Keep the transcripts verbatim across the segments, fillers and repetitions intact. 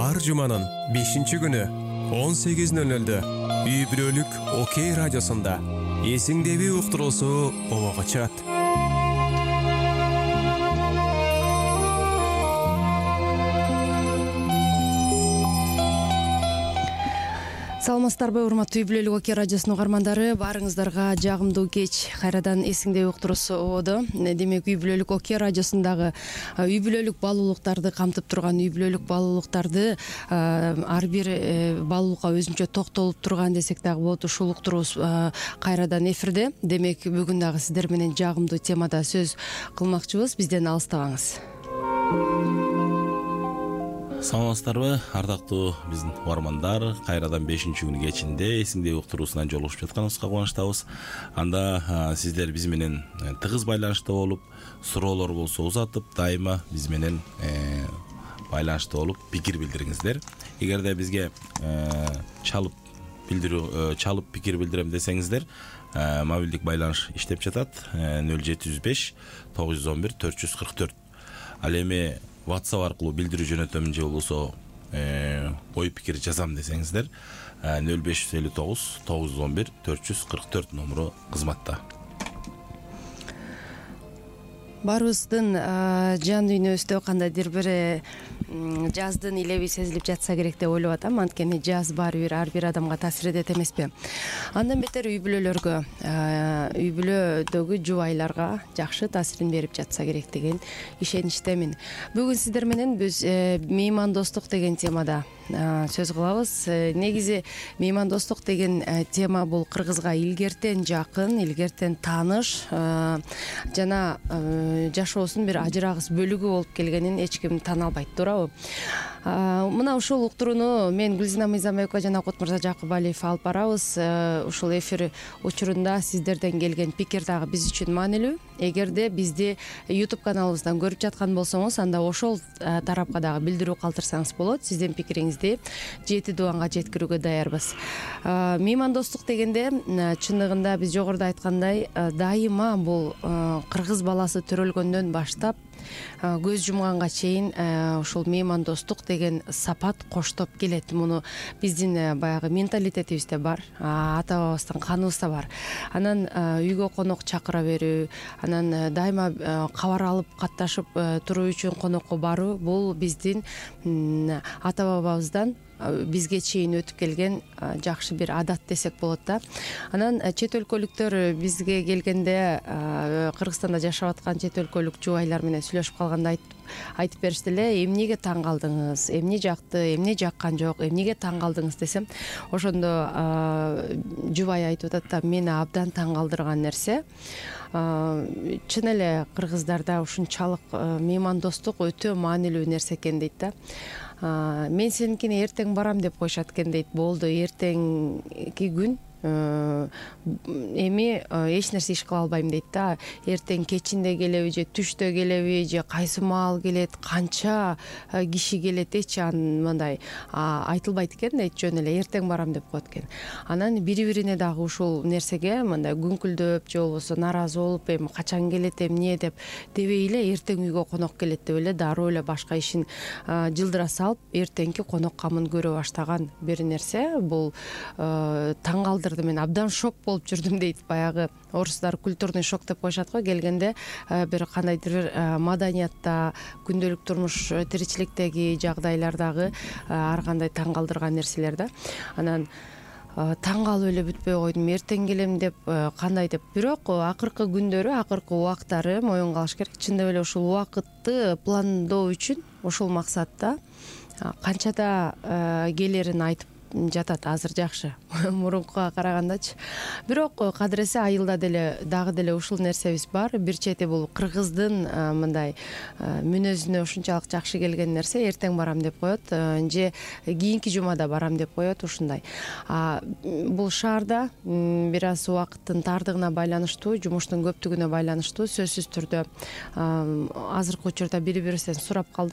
ар жуманын бешинчи күнү он сегиз нөл нөлдө үй бүлөлүк Окей радиосунда эсиңдеби уктуруусу обого чыгат. Саламатсыздарбы, урматтуу үй бүлөлүк Окей радиосунун угармандары, баарыңыздарга жагымдуу кеч. Кайрадан эсиңдеби уктуруусу ободо. Демек, үй бүлөлүк Окей радиосундагы үй бүлөлүк балуулуктарды камтып турган, үй бүлөлүк балуулуктарды ар бир балуулукка өзүнчө токтолуп турган десек дагы болот, ушул уктуруубуз кайрадан эфирде. Демек, бүгүн дагы сиздер менен жагымдуу темада сөз кылмакчыбыз. Бизден алыстабаңыз. Саламатсыздарбы, ардактуу биздин угармандар, кайрадан бешинчи күнү кечинде эсиңдеби уктуруусунан жолугушуп жатканыбызга кубанычтабыз. Анда сиздер биз менен тыгыз байланышта болуп, суроолор болсо узатып, дайыма биз менен байланышта болуп пикир билдириңиздер. Эгерде бизге чалып билдирүү, чалып пикир билдирем десеңиздер, мобилдик байланыш иштеп жатат. нөл жети жүз беш тогуз жүз он бир төрт жүз кырк төрт. Ал эми WhatsApp аркылуу билдирүү жөнөтөмүн же болбосо ой пикир жазам десеңиздер, нөл беш жүз элүү тогуз тогуз жүз он бир төрт жүз кырк төрт номеру кызматта. Баарыбыздын жан дүйнөбүздө кандайдыр бир жаздын илеби сезилип жатса керек деп ойлоп атам. Анткени жаз баары бир ар бир адамга таасир этет эмеспи? Андан бетер үй бүлөлөргө, үй бүлөдөгү жубайларга жакшы таасирин берип жатса керек деген ишеничтемин. Бүгүн сиздер менен биз меймандостук деген темада сөз кылабыз. Негизи меймандостук деген тема бул кыргызга илгертен жакын, илгертен тааныш жана жашоосунун бир ажырагыс бөлүгү болуп келгенин эч ким таана албайт, туурабы? Мына ушул уктурууну мен Гүлзина Мыйзамбекова жана Акот Мырза Жакыбалиев алып барабыз. Ушул эфир учурунда сиздерден келген пикир дагы биз үчүн маанилүү. Эгерде бизди YouTube каналыбыздан көрүп жаткан болсоңуз, анда ошол тарапка дагы билдирүү калтырсаңыз болот. Сиздин пикириңизди жети дубанга жеткирүүгө даярбыз. Меймандостук дегенде чындыгында биз жогоруда айткандай, дайыма бул кыргыз баласы төрөлгөндөн баштап көз жумганга чейин ушул меймандостук деген сапат коштоп келет. Муну биздин баягы менталитетибизде бар, ата бабыбыздан каныбызда бар. Анан үйгө конок чакыра берүү, анан дайыма кабар алып катташып туруу үчүн конокко баруу, бул биздин ата бабабыздан бизге чейин өтүп келген жакшы бир адат десек болот да. Анан чет өлкөлүктөр бизге келгенде, Кыргызстанда жашап аткан чет өлкөлүк жубайлар менен сүйлөшүп калганда айтып беришти эле, эмнеге таң калдыңыз, эмне жакты, эмне жаккан жок, эмнеге таң калдыңыз десем, ошондо жубай айтып атат да, мени абдан таң калтырган нерсе, чын эле кыргыздарда ушунчалык меймандостук өтө маанилүү нерсе экен дейт да. Мен сеникине эртең барам деп коюшат экен дейт. Болду, эртеңки күн эми эч нерсе иш кыла албайм дейт да. Эртең кечинде келеби же түштө келеби же кайсы маал келет, канча киши келет, эч мындай айтылбайт экен дейт. Жөн эле эртең барам деп коет экен. Анан бири-бирине дагы ушул нерсеге мындай күңкүлдөп же болбосо нааразы болуп, эми качан келет, эмне деп дебей эле эртең үйгө конок келет деп эле дароо эле башка ишин жылдыра салып, эртеңки конок камын көрө баштаган бир нерсе. Бул таң калдырды. Мен абдан шок болуп жүрдүм дейт. Баягы орустар культурный шок деп коюшат го. Келгенде бир кандайдыр бир маданиятта, күндөлүк турмуш тиричиликтеги жагдайлардагы ар кандай таң калтырган нерселер да. Анан таң калып эле бүтпөй койдум, эртең келем деп кандай деп. Бирок акыркы күндөрү, акыркы убактары моюн калыш керек. Чындап эле ушул убакытты пландоо үчүн ошол максатта канчада келерин айтып жатат. Азыр жакшы, мурункуга карагандачы. Бирок кадыресе айылда деле дагы деле ушул нерсебиз бар. Бир чети бул кыргыздын мындай мүнөзүнө ушунчалык жакшы келген нерсе, эртең барам деп коет, же кийинки жумада барам деп коет, ушундай. Бул шаарда бир аз убакыттын тардыгына байланыштуу, жумуштун көптүгүнө байланыштуу сөзсүз түрдө азыркы учурда бири бирибизден сурап калдык.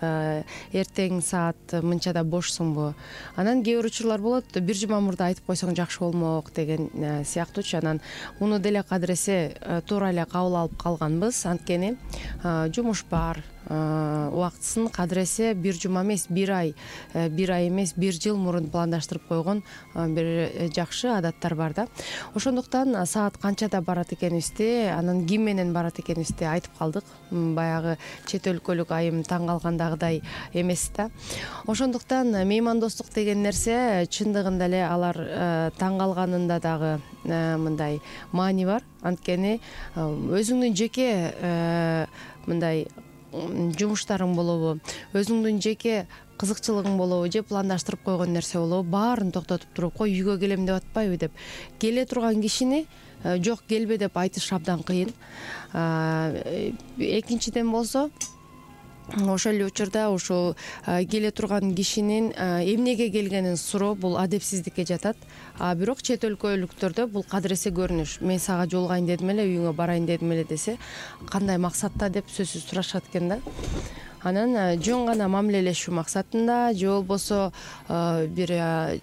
эртең саат мынчада бошсуңбу. Анан кээ бир учурлар болот, бир жума мурда айтып койсоң жакшы болмок деген сыяктуучу. Анан муну деле кадыресе туура эле кабыл алып калганбыз, анткени жумуш бар, убактысын кадыресе бир жума эмес, бир ай, бир ай эмес, бир жыл мурун пландаштырып койгон бир жакшы адаттар бар да. Ошондуктан саат канчада барат экенибизди, анан ким менен барат экенибизди айтып калдык. Баягы чет өлкөлүк айым таң калгандагыдай эмес да. Ошондуктан меймандостук деген нерсе чындыгында эле алар таң калганында дагы мындай маани бар. Анткени өзүңдүн жеке мындай жумуштарың болобу, өзүңдүн жеке кызыкчылыгың болобу, же пландаштырып койгон нерсе болобу, баарын токтотуп туруп, кой үйгө келем деп атпайбы деп келе турган кишини жок келбе деп айтыш абдан кыйын. Экинчиден болсо, ошол эле учурда ушул келе турган кишинин эмнеге келгенин суроо бул адепсиздикке жатат. А бирок чет өлкөлүктөрдө бул кадыресе көрүнүш. Мен сага жолугайын дедим эле, үйүңө барайын дедим эле десе, кандай максатта деп сөзсүз сурашат экен да. Анан жөн гана мамилелешүү максатында, же болбосо бир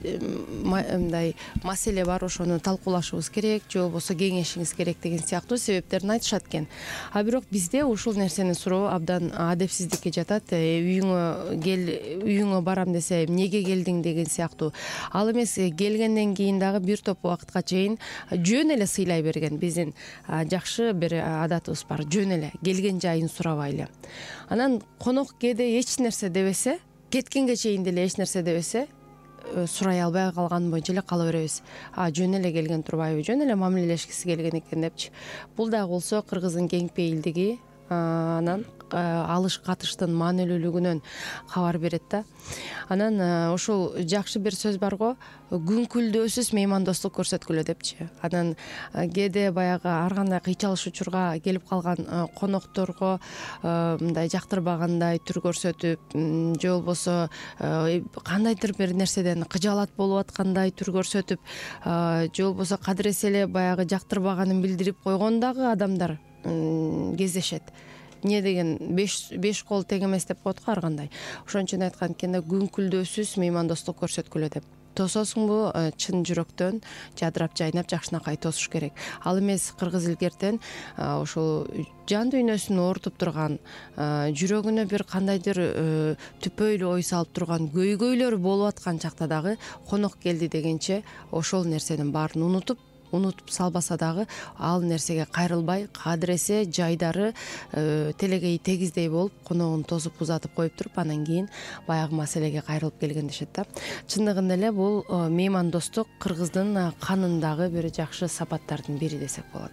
мындай маселе бар, ошону талкуулашыбыз керек, же болбосо кеңешиңиз керек деген сыяктуу себептерин айтышат экен. А бирок бизде ушул нерсени суроо абдан адепсиздикке жатат. Үйүңө кел, үйүңө барам десе, эмнеге келдиң деген сыяктуу. Ал эмес, келгенден кийин дагы бир топ убакытка чейин жөн эле сыйлай берген. Биздин жакшы бир адатыбыз бар. Жөн эле келген жайын сурабайлы. Анан конок кээде эч нерсе дебесе, кеткенге чейин деле эч нерсе дебесе, сурай албай калган боюнча эле кала беребиз. А жөн эле келген турбайбы, жөн эле мамилелешкиси келген экен депчи. Бул дагы болсо кыргыздын кеңпейилдиги, анан алыш катыштын маанилүүлүгүнөн кабар берет да. Анан ошол жакшы бир сөз бар го, күнкүлдөөсүз меймандостук көрсөткүлө депчи. Анан кээде баягы ар кандай кыйчалыш учурга келип калган конокторго мындай жактырбагандай түр көрсөтүп, же болбосо кандайдыр бир нерседен кыжаалат болуп аткандай түр көрсөтүп, же болбосо кадыресе эле баягы жактырбаганын билдирип койгон дагы адамдар кездешет. Не деген беш кол тең эмес деп коет го ар кандай. Ошон үчүн айткан экен да, күнкүлдөөсүз меймандостук көрсөткүлө деп. Тососуңбу чын жүрөктөн, жадырап жайнап жакшынакай тосуш керек. Ал эмес кыргыз илгертен ошол жан дүйнөсүн оорутуп турган, жүрөгүнө бир кандайдыр түпөйлүү ой салып турган көйгөйлөр болуп аткан чакта дагы конок келди дегенче ошол нерсенин баарын унутуп унутуп салбаса дагы ал нерсеге кайрылбай, кадыресе жайдары телегей тегиздей болуп, коногун тосуп узатып коюп туруп, анан кийин баягы маселеге кайрылып келген дешет да. Чындыгында эле бул меймандостук кыргыздын канындагы бир жакшы сапаттардын бири десек болот.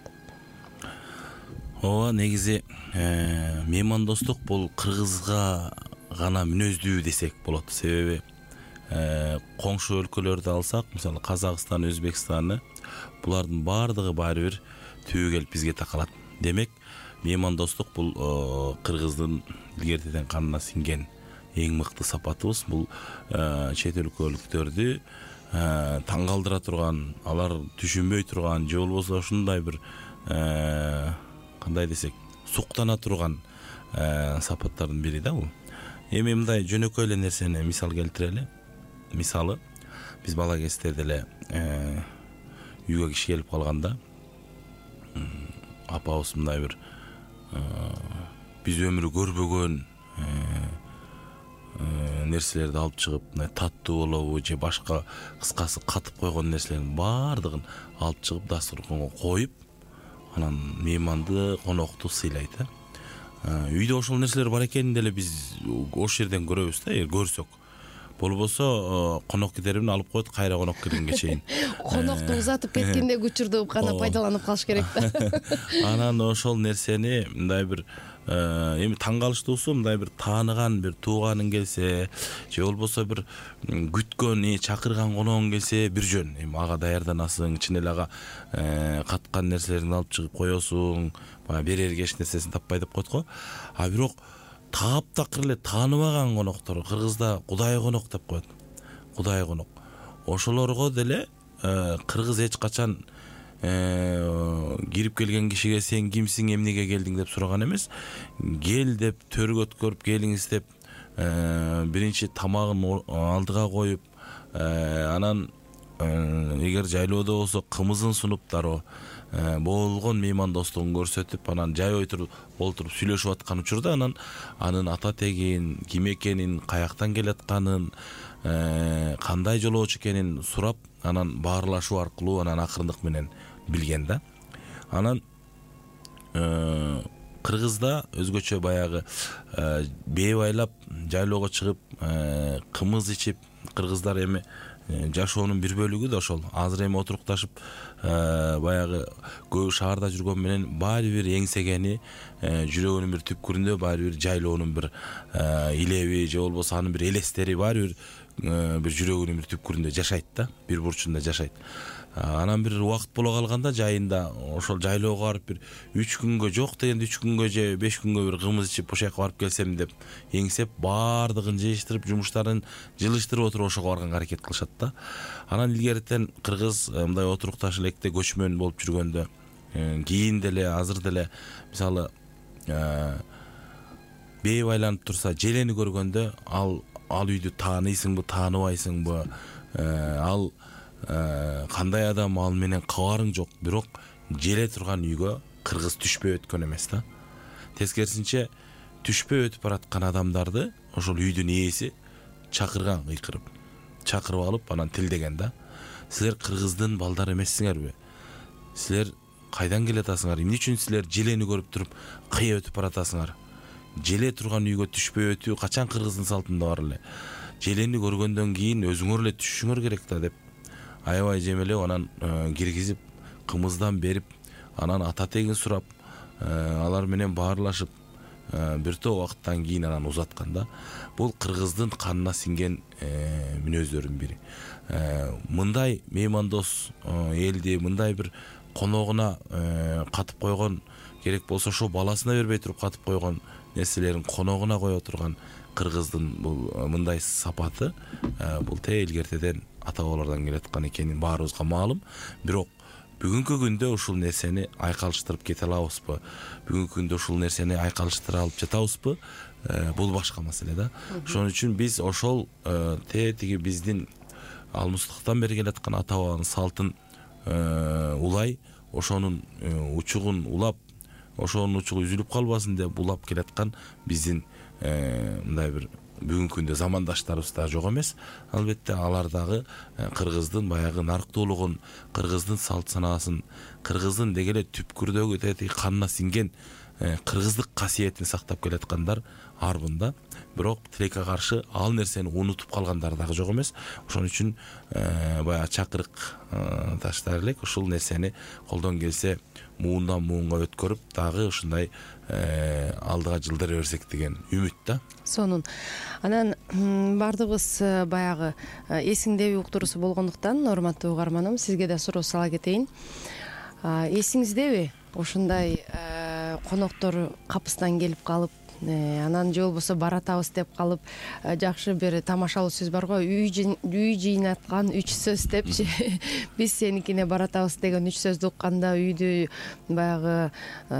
Ооба, негизи меймандостук бул кыргызга гана мүнөздүү десек болот. Себеби коңшу өлкөлөрдү алсак, мисалы Казакстан, Өзбекстанды, булардын баардыгы баары бир түбү келип бизге такалат. Демек, меймандостук бул кыргыздын илгертеден канына сиңген эң мыкты сапатыбыз. Бул чет өлкөлүктөрдү таң калтыра турган, алар түшүнбөй турган, же болбосо ушундай бир кандай десек, суктана турган сапаттардын бири да бул. Эми мындай жөнөкөй эле нерсени мисал келтирели. Мисалы, биз бала кезде деле үйгө киши келип калганда, апабыз мындай бир биз өмүрү көрбөгөн нерселерди алып чыгып, мындай таттуу болобу же башка, кыскасы катып койгон нерселердин баардыгын алып чыгып дасторконго коюп, анан мейманды, конокту сыйлайт да. Үйдө ошол нерселер бар экенин деле биз ош жерден көрөбүз да, эгер көрсөк. Болбосо конок китерибин алып коет, кайра конок киргенге чейин. Конокту узатып кеткендеги учурду гана пайдаланып калыш керек да. Анан ошол нерсени мындай бир эми таң калыштуусу, мындай бир тааныган бир тууганың келсе, же болбосо бир күткөн, чакырган коногуң келсе бир жөн. Эми ага даярданасың, чын эле ага каткан нерселерин алып чыгып коесуң, баягы берерге эч нерсесин таппай деп коет го. А бирок таптакыр эле тааныбаган коноктор кыргызда кудай конок деп коет. Кудай конок. Ошолорго деле кыргыз эч качан кирип келген кишиге сен кимсиң, эмнеге келдиң деп сураган эмес. Кел деп төргө өткөрүп, келиңиз деп биринчи тамагын алдыга коюп, анан эгер жайлоодо болсо кымызын сунуп дароо болгон меймандостугун көрсөтүп, анан жай отуруп олтуруп сүйлөшүп аткан учурда анан анын ата тегин, ким экенин, каяктан келатканын, кандай жолоочу экенин сурап, анан баарлашуу аркылуу анан акырындык менен билген да. Анан кыргызда өзгөчө баягы бээ байлап жайлоого чыгып кымыз ичип, кыргыздар эми жашоонун бир бөлүгү да ошол. Азыр эми отурукташып баягы көп шаарда жүргөн менен баары бир эңсегени, жүрөгүнүн бир түпкүрүндө баары бир жайлоонун бир илеби же болбосо анын бир элестери баары бир бир жүрөгүнүн бир түпкүрүндө жашайт да, бир бурчунда жашайт. Анан бир убакыт боло калганда жайында ошол жайлоого барып бир үч күнгө, жок дегенде үч күнгө же беш күнгө бир кымыз ичип ошол жака барып келсем деп эңсеп, баардыгын жыйыштырып, жумуштарын жылыштырып отуруп ошого барганга аракет кылышат да. Анан илгеритен кыргыз мындай отурукташ электе көчмөн болуп жүргөндө, кийин деле азыр деле мисалы бээ байланып турса, желени көргөндө ал ал үйдү тааныйсыңбы, тааныбайсыңбы, ал кандай адам, ал менен кабарың жок, бирок желе турган үйгө кыргыз түшпөй өткөн эмес да. Тескерисинче түшпөй өтүп бараткан адамдарды ошол үйдүн ээси чакырган, кыйкырып чакырып алып анан тилдеген да. Силер кыргыздын балдары эмессиңерби? Силер кайдан келатасыңар? Эмне үчүн силер желени көрүп туруп кыя өтүп баратасыңар? Желе турган үйгө түшпөй өтүү качан кыргыздын салтында бар эле? Желени көргөндөн кийин өзүңөр эле түшүшүңөр керек да деп аябай жемелеп, анан киргизип, кымыздан берип, анан ата тегин сурап, алар менен баарлашып, бир топ убакыттан кийин анан узаткан да. Бул кыргыздын канына сиңген мүнөздөрдүн бири. Мындай меймандос элди, мындай бир коногуна катып койгон, керек болсо ошо баласына бербей туруп катып койгон нерселерин коногуна кое турган кыргыздын бул мындай сапаты, бул те илгертеден ата бабалардан келаткан экени баарыбызга маалым. Бирок бүгүнкү күндө ушул нерсени айкалыштырып кете алабызбы? Бүгүнкү күндө ушул нерсени айкалыштыра алып жатабызбы? Бул башка маселе да. Ошон үчүн биз ошол те тиги биздин алмустуктан бери келаткан ата бабанын салтын улай, ошонун учугун улап, ошонун учугу үзүлүп калбасын деп улап келаткан биздин мындай бир бүгүнкү күндө замандаштарыбыз да жок эмес. Албетте алар дагы кыргыздын баягы нарктуулугун, кыргыздын салт санаасын, кыргыздын деги эле түпкүрдөгү тети канына сиңген кыргыздык касиетин сактап келаткандар арбында. Бирок тилекке каршы ал нерсени унутуп калгандар дагы жок эмес. Ошон үчүн баягы чакырык таштар элек ушул нерсени колдон келсе муундан муунга өткөрүп, дагы ушундай алдыга жылдыра берсек деген үмүт да. Сонун. Анан бардыгыбыз баягы эсиңдеби уктуруусу болгондуктан, урматтуу угарманым, сизге да суроо сала кетейин. Эсиңиздеби ушундай коноктор капысынан келип калып, анан же болбосо баратабыз деп калып, жакшы бир тамашалуу сөз бар го, үй жыйнаткан үч сөз депчи. Биз сеникине баратабыз деген үч сөздү укканда үйдү баягы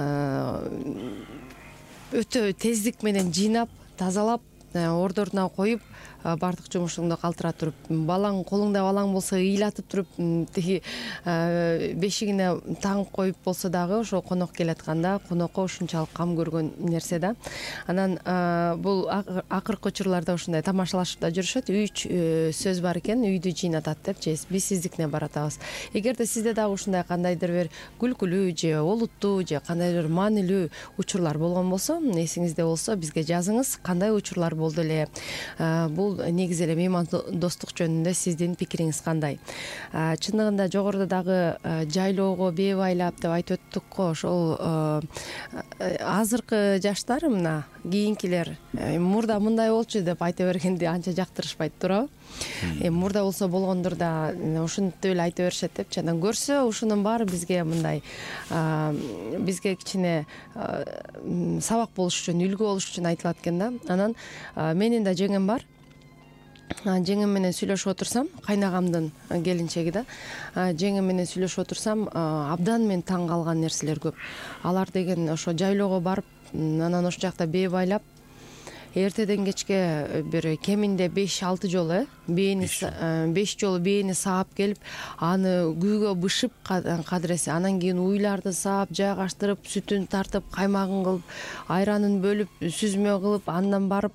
өтө тездик менен жыйнап, тазалап, ордоруна коюп, бардык жумушуңду калтыра туруп, балаң колуңда балаң болсо ыйлатып туруп, тиги бешигине таңып коюп болсо дагы ошо конок келатканда конокко ушунчалык кам көргөн нерсе да. Анан бул акыркы учурларда ушундай тамашалашып да жүрүшөт. Үч сөз бар экен, үйдү жыйнатат депчи. Биз сиздикине баратабыз. Эгерде сизде дагы ушундай кандайдыр бир күлкүлүү же олуттуу же кандайдыр маанилүү учурлар болгон болсо, эсиңизде болсо бизге жазыңыз. Кандай учурлар болду эле? Бул негизи эле меймандостук жөнүндө сиздин пикириңиз кандай? Чындыгында жогоруда дагы жайлоого бээ байлап деп айтып өттүк го. Ошол азыркы жаштар, мына кийинкилер мурда мындай болчу деп айта бергенди анча жактырышпайт туурабы? Эми мурда болсо болгондур да ушинтип эле айта беришет депчи. Анан көрсө ушунун баары бизге мындай бизге кичине сабак болуш үчүн, үлгү болуш үчүн айтылат экен да. Анан менин да жеңем бар. Жеңем менен сүйлөшүп отурсам, кайнагамдын келинчеги да, жеңем менен сүйлөшүп отурсам, абдан мен таң калган нерселер көп. Алар деген ошо жайлоого барып, анан ошол жакта бээ байлап, эртеден кечке бир кеминде беш алты жолу э бээни беш жолу бээни саап келип аны күүгө бышып кадыресе, анан кийин уйларды саап жайгаштырып, сүтүн тартып, каймагын кылып, айранын бөлүп, сүзмө кылып, андан барып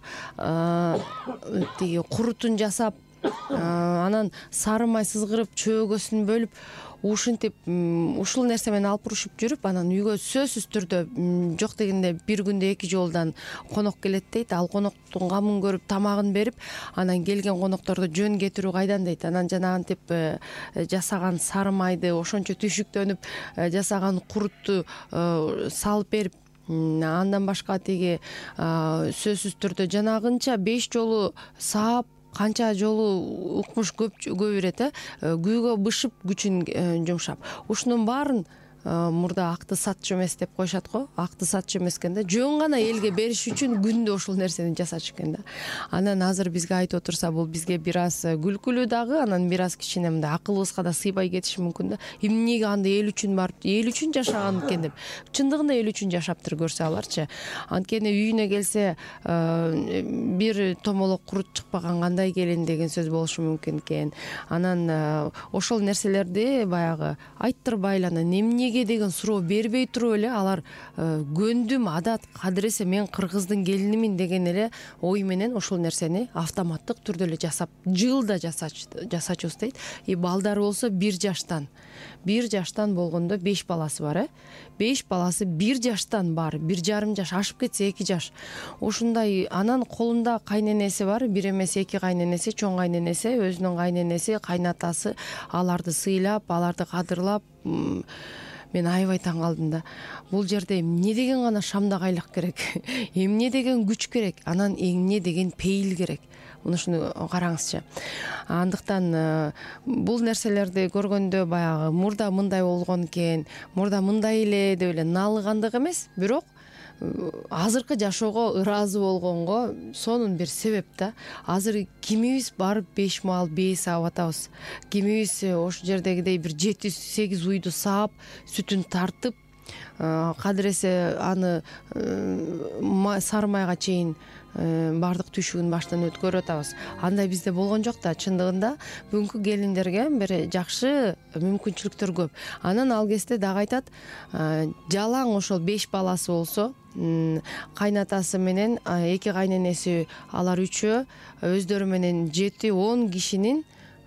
тиги курутун жасап, анан сары май сызгырып, чөөгөсүн бөлүп, ушинтип ушул нерсе менен алып урушуп жүрүп, анан үйгө сөзсүз түрдө жок дегенде бир күндө эки жолдан конок келет дейт. Ал коноктун камын көрүп, тамагын берип, анан келген конокторду жөн кетирүү кайдан дейт. Анан жанагынтип жасаган сары майды, ошончо түйшүктөнүп жасаган курутту салып берип, андан башка тиги сөзсүз түрдө жанагынча беш жолу саап, канча жолу укмуш көп берет э күүгө бышып күчүн жумшап, ушунун баарын мурда акты сатчу эмес деп коюшат го. Акты сатчу эмес экен да, жөн гана элге бериш үчүн күндө ушул нерсени жасачу экен да. Анан азыр бизге айтып отурса, бул бизге бир аз күлкүлүү дагы, анан бир аз кичине мындай акылыбызга да сыйбай кетиши мүмкүн да. Эмнеге анда эл үчүн барып, эл үчүн жашаган экен деп. Чындыгында эл үчүн жашаптыр көрсө аларчы. Анткени үйүнө келсе бир томолок курут чыкпаган кандай келин деген сөз болушу мүмкүн экен. Анан ошол нерселерди баягы айттырбай эле, анан эмне деген суроо бербей туруп эле алар көндүм, адат, кадыресе мен кыргыздын келинимин деген эле ой менен ошол нерсени автоматтык түрдө эле жасап, жылда жасачубуз дейт. И балдары болсо бир жаштан бир жаштан болгондо беш баласы бар э беш баласы бир жаштан бар, бир жарым жаш, ашып кетсе эки жаш. Ушундай, анан колунда кайненеси бар, бир эмес эки кайненеси, чоң кайненеси, өзүнүн кайненеси, кайнатасы, аларды сыйлап, аларды кадырлап, мен аябай таң калдым да. Бул жерде эмне деген гана шамдагайлык керек, эмне деген күч керек, анан эмне деген пейил керек. Мунушуну караңызчы. Андыктан бул нерселерди көргөндө баягы мурда мындай болгон экен, мурда мындай эле деп эле налыгандык эмес, бирок азыркы жашоого ыраазы болгонго сонун бир себеп да. Азыр кимибиз барып беш маал бээ саап атабыз, кимибиз ошол жердегидей бир жети сегиз уйду саап, сүтүн тартып, кадыресе аны сары майга чейин баардык түйшүгүн баштан өткөрүп атабыз. Андай бизде болгон жок да. Чындыгында бүгүнкү келиндерге бир жакшы мүмкүнчүлүктөр көп. Анан ал кезде дагы айтат, жалаң ошол беш баласы болсо, кайнатасы менен эки кайненеси, алар үчөө өздөрү менен жети он кишинин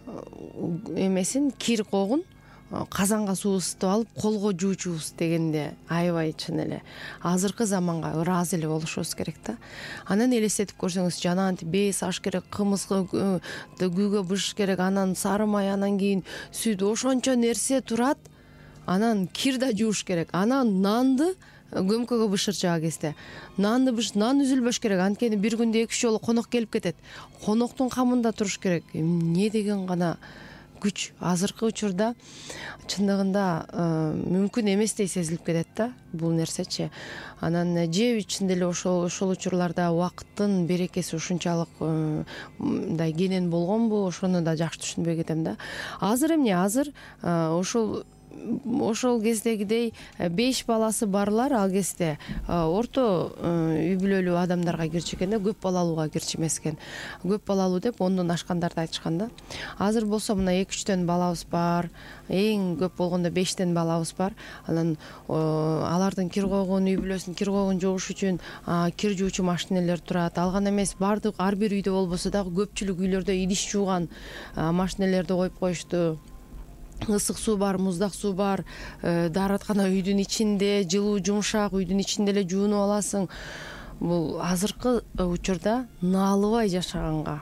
эмесин, кир когун казанга суу ысытып алып колго жуучубуз дегенде аябай чын эле азыркы заманга ыраазы эле болушубуз керек да. Анан элестетип көрсөңүз, жанагынтип бээ саш керек, кымыз күүгө бышыш керек, анан сары май, анан кийин сүт, ошончо нерсе турат. Анан кир да жууш керек, анан нанды көмкөгө бышырчу кезде нанды быш, нан үзүлбөш керек. Анткени бир күндө эки үч жолу конок келип кетет. Коноктун камында туруш керек. Эмне деген гана күч азыркы учурда чындыгында мүмкүн эместей сезилип кетет да бул нерсечи. Анан же чында эле ошол ошол учурларда убакыттын берекеси ушунчалык мындай кенен болгонбу, ошону да жакшы түшүнбөй кетем да. Азыр эмне? Азыр ошол ошол кездегидей беш баласы барлар ал кезде орто үй бүлөлүү адамдарга кирчү экен да, көп балалууга кирчү эмес экен. Көп балалуу деп ондон ашкандарды айтышкан да. Азыр болсо мына эки үчтөн балабыз бар, эң көп болгондо бештен балабыз бар. Анан алардын кир койгон, үй бүлөсүнүн кир койгон жууш үчүн кир жуучу машинелер турат. Ал гана эмес, бардык ар бир үйдө болбосо дагы көпчүлүк үйлөрдө идиш жууган машинелерди коюп коюшту. Ысык суу бар, муздак суу бар, даараткана үйдүн ичинде, жылуу жумшак үйдүн ичинде эле жуунуп аласың. Бул азыркы учурда наалыбай жашаганга,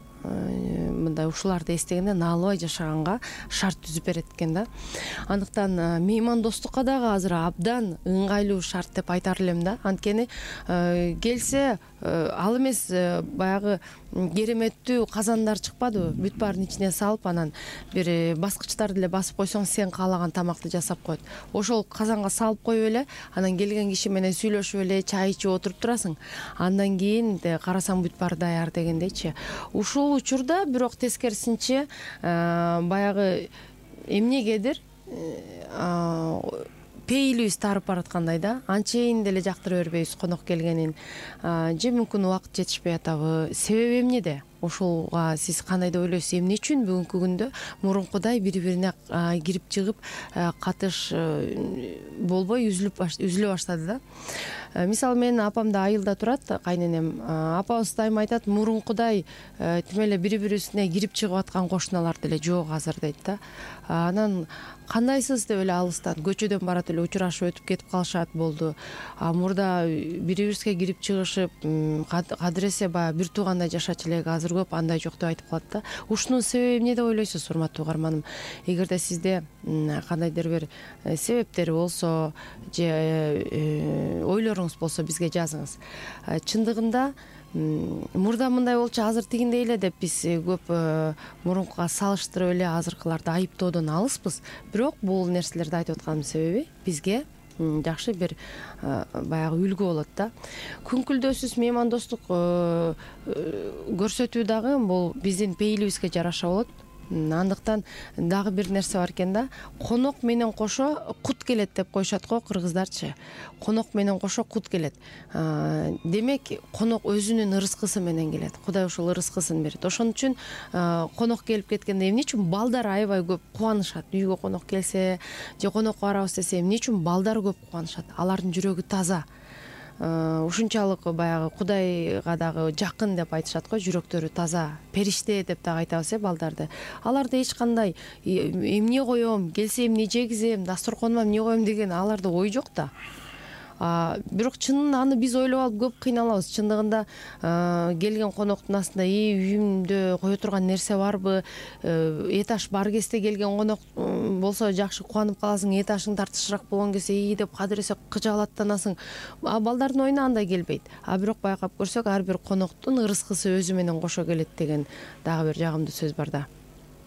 мындай ушуларды эстегенде наалыбай жашаганга шарт түзүп берет экен да. Андыктан меймандостукка дагы азыр абдан ыңгайлуу шарт деп айтар элем да. Анткени келсе ал эмес баягы кереметтүү казандар чыкпадыбы, бүт баарын ичине салып, анан бир баскычтарды эле басып койсоң, сен каалаган тамакты жасап коет. Ошол казанга салып коюп эле, анан келген киши менен сүйлөшүп эле, чай ичип отуруп турасың. Андан кийин карасаң бүт баары даяр дегендейчи. Ушул учурда бирок тескерисинче баягы эмнегедир пейилибиз таарып бараткандай да, анчейин деле жактыра бербейбиз конок келгенин, же мүмкүн убакыт жетишпей атабы, себеби эмнеде? Ошолга сиз кандай деп ойлойсуз? Эмне үчүн бүгүнкү күндө мурункудай бири бирине кирип чыгып катыш болбой үзүлүп үзүлө баштады да? Мисалы менин апам да айылда турат, кайненем. Апабыз дайыма айтат, мурункудай тим эле бири бирибизине кирип чыгып аткан кошуналар деле жок азыр дейт да. Анан кандайсыз деп эле алыстан көчөдөн барат эле учурашып өтүп кетип калышат болду. А мурда бири бирибизге кирип чыгышып, кадыресе баягы бир туугандай жашачу элек, азыр көп андай жок деп айтып калат да. Ушунун себеби эмне деп ойлойсуз, урматтуу угарманым? Эгерде сизде кандайдыр бир себептери болсо же ойлоруңуз болсо бизге жазыңыз. Чындыгында мурда мындай болчу, азыр тигиндей эле деп биз көп мурункуга салыштырып эле азыркыларды айыптоодон алыспыз. Бирок бул нерселерди айтып атканымдын себеби бизге жакшы бир баягы үлгү болот да. Күнкүлдөсүз меймандостук көрсөтүү дагы бул биздин пейилибизге жараша болот. Андыктан дагы бир нерсе бар экен да. Конок менен кошо кут келет деп коюшат го кыргыздарчы. Конок менен кошо кут келет. Демек, конок өзүнүн ырыскысы менен келет. Кудай ошол ырыскысын берет. Ошон үчүн конок келип кеткенде эмне үчүн балдар аябай көп кубанышат? Үйгө конок келсе же конокко барабыз десе эмне үчүн балдар көп кубанышат? Алардын жүрөгү таза. Ушунчалык баягы Кудайга дагы жакын деп айтышат го, жүрөктөрү таза, периште деп дагы айтабыз э балдарды. Аларда эч кандай эмне коем, келсе эмне жегизем, дасторконума эмне коем деген аларда ой жок да. Бирок чынын аны биз ойлоп алып көп кыйналабыз. Чындыгында келген коноктун астында и үйүмдө кое турган нерсе барбы, этаж бар кезде келген конок болсо жакшы кубанып каласың, этажың тартышыраак болгон кезде и деп кадыресе кыжаалаттанасың. А балдардын оюна андай келбейт. А бирок байкап көрсөк, ар бир коноктун ырыскысы өзү менен кошо келет деген дагы бир жагымдуу сөз бар да.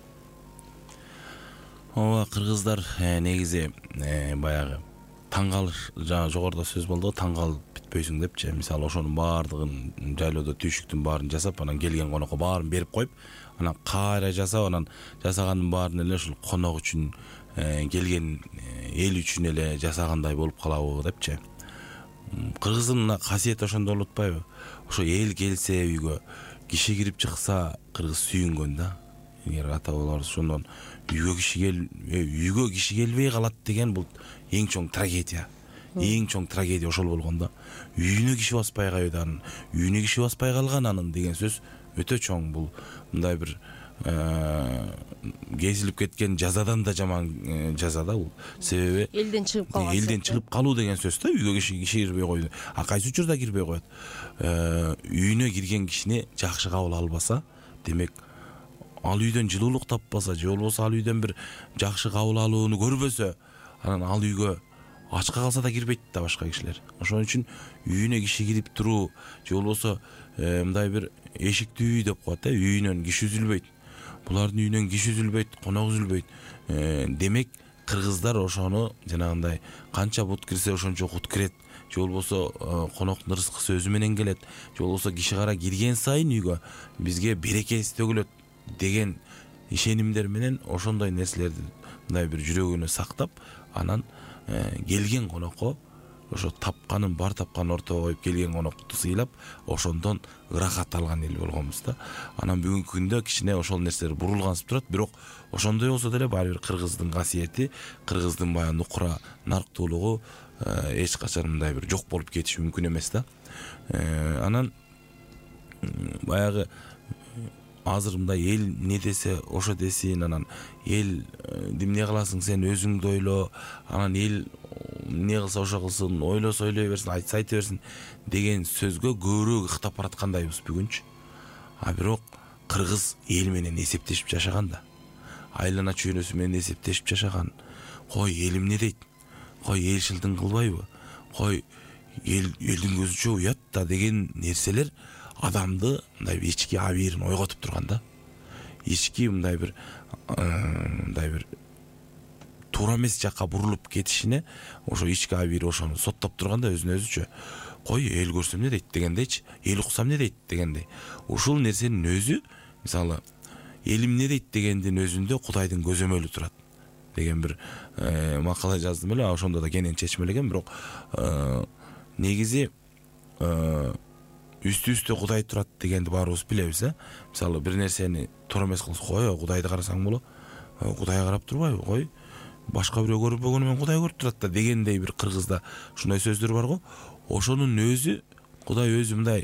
Ооба, кыргыздар негизи баягы таң калыш, жана жогоруда сөз болду, таң калып бүтпөйсүң депчи. Мисалы, ошонун баардыгын жайлоодо түйшүктүн баарын жасап, анан келген конокко баарын берип коюп, анан кайра жасап, анан жасаганын баарын эле ушул конок үчүн, келген эл үчүн эле жасагандай болуп калабы депчи. Кыргыздын мына касиети ошондо болуп атпайбы? Ошо эл келсе үйгө, киши кирип чыкса, кыргыз сүйүнгөн да. Эгер ата бабаларыбыз ошондон үйгө киши кел, үйгө киши келбей калат деген бул эң чоң трагедия. Эң чоң трагедия ошол болгон да. Үйүнө киши баспай кайдан, үйүнө киши баспай калган анын деген сөз өтө чоң. Бул мындай бир кезилип кеткен жазадан да жаман жаза да бул. Себеби элден чыгып калган. Элден чыгып калуу деген сөз да. Үйгө киши киши кирбей койду. А кайсы учурда кирбей коет? Үйүнө кирген кишини жакшы кабыл албаса, демек ал үйдөн жылуулук таппаса, же болбосо ал үйдөн бир жакшы кабыл алууну көрбөсө, анан ал үйгө ачка калса да кирбейт да башка кишилер. Ошон үчүн үйүнө киши кирип туруу, же болбосо мындай бир эшиктүү үй деп коет да, үйүнөн киши үзүлбөйт. Булардын үйүнөн киши үзүлбөйт, конок үзүлбөйт. Демек, кыргыздар ошону жанагындай канча бут кирсе ошончо кут кирет, же болбосо коноктун ырыскысы өзү менен келет, же болбосо киши кара кирген сайын үйгө бизге берекеси төгүлөт деген ишенимдер менен ошондой нерселерди мындай бир жүрөгүнө сактап, анан келген конокко ошо тапканын бар тапканын ортого коюп келген конокду сыйлап, ошондон ырахат алган эл болгонбуз да. Анан бүгүнкү күндө кичине ошол нерселер бурулгансып турат, бирок ошондой болсо деле баары бир кыргыздын касиети, кыргыздын баягы нукура нарктуулугу эч качан мындай бир жок болуп кетиши мүмкүн эмес да. Анан баягы азыр мындай эл не десе ошо десин, анан эл эмне кыласың сен өзүңдү ойло, анан эл эмне кылса ошо кылсын, ойлосо ойлой берсин, айтса айта берсин деген сөзгө көбүрөөк ыктап бараткандайбыз бүгүнчү. А бирок кыргыз эл менен эсептешип жашаган да. Айлана чөйрөсү менен эсептешип жашаган. Кой эл эмне дейт? Кой эл шылтың кылбайбы? Кой эл элдин көзүнчө уят да деген нерселер адамды мындай ички абийирин ойготуп турган да. Ички мындай бир мындай бир туура эмес жакка бурулуп кетишине ошо ички абийир ошону соттоп турган да өзүнө өзүчө. Кой эл көрсө эмне дейт дегендейчи, эл укса эмне дейт дегендей. Ушул нерсенин өзү, мисалы, эл эмне дейт дегендин өзүндө Кудайдын көзөмөлү турат. деген бир макала жаздым эле, ошондо да кенен чечмелегем. Бирок негизи үстү үстү Кудай турат дегенди баарыбыз билебиз, э. Мисалы бир нерсени туура эмес кылсаң, кой, Кудайды карасаң болот. Кудай карап турбайбы, кой. Башка бирөө көрбөгөнү менен Кудай көрүп турат да дегендей бир кыргызда ушундай сөздөр бар го. Ошонун өзү Кудай өзү мындай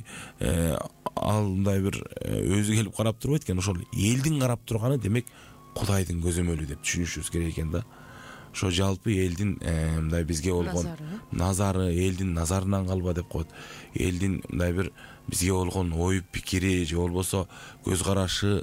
ал мындай бир өзү келип карап турбайт экен. Ошол элдин карап турганы демек Кудайдын көзөмөлү деп түшүнүшүбүз керек экен да. Ошо жалпы элдин мындай бизге болгон назары, элдин назарынан калба деп коет. Элдин мындай бир бизге болгон ой пикири же болбосо көз карашы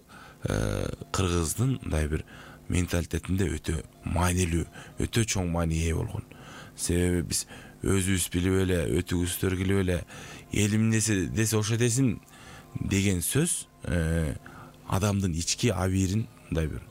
кыргыздын мындай бир менталитетинде өтө маанилүү, өтө чоң маани ээ болгон. Себеби биз өзүбүз билип эле, өтүгүздөр билип эле, элим десе десе ошо десин деген сөз адамдын ички абийирин мындай бир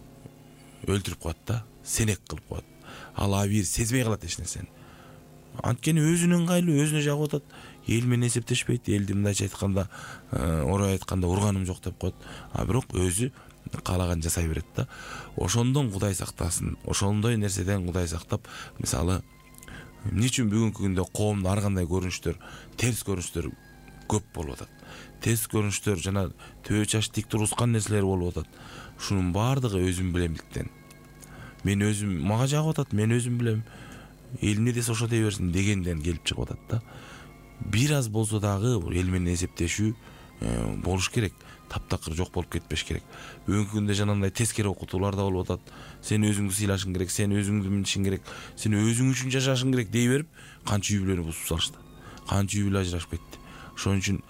өлтүрүп коет да, сенек кылып коет. Ал абийир сезбей калат эч нерсени. Анткени өзүнө ыңгайлуу, өзүнө жагып атат. Эл менен эсептешпейт. Элди мындайча айтканда, орой айтканда урганым жок деп коет. А бирок өзү каалаган жасай берет да. Ошондон Кудай сактасын. Ошондой нерседен Кудай сактап, мисалы, эмне үчүн бүгүнкү күндө коомдо ар кандай көрүнүштөр, терс көрүнүштөр көп болуп атат. Терс көрүнүштөр жана төбө чач тик тургузган нерселер болуп атат. Шунун баардыгы өзүм билемдиктен. Мен өзүм мага жагып атат, мен өзүм билем. Эл эмне десе ошо дей берсин дегенден келип чыгып атат да. Бир аз болсо дагы эл менен эсептешүү болуш керек. Таптакыр жок болуп кетпеш керек. Бүгүнкү күндө жанагындай тескери окутуулар да болуп атат. Сен өзүңдү сыйлашың керек, сен өзүңдү билишиң керек, сен өзүң үчүн жашашың керек дей берип, канча үй бүлөнү бузуп салышты. Канча үй бүлө ажырашып кетти. Ошон үчүн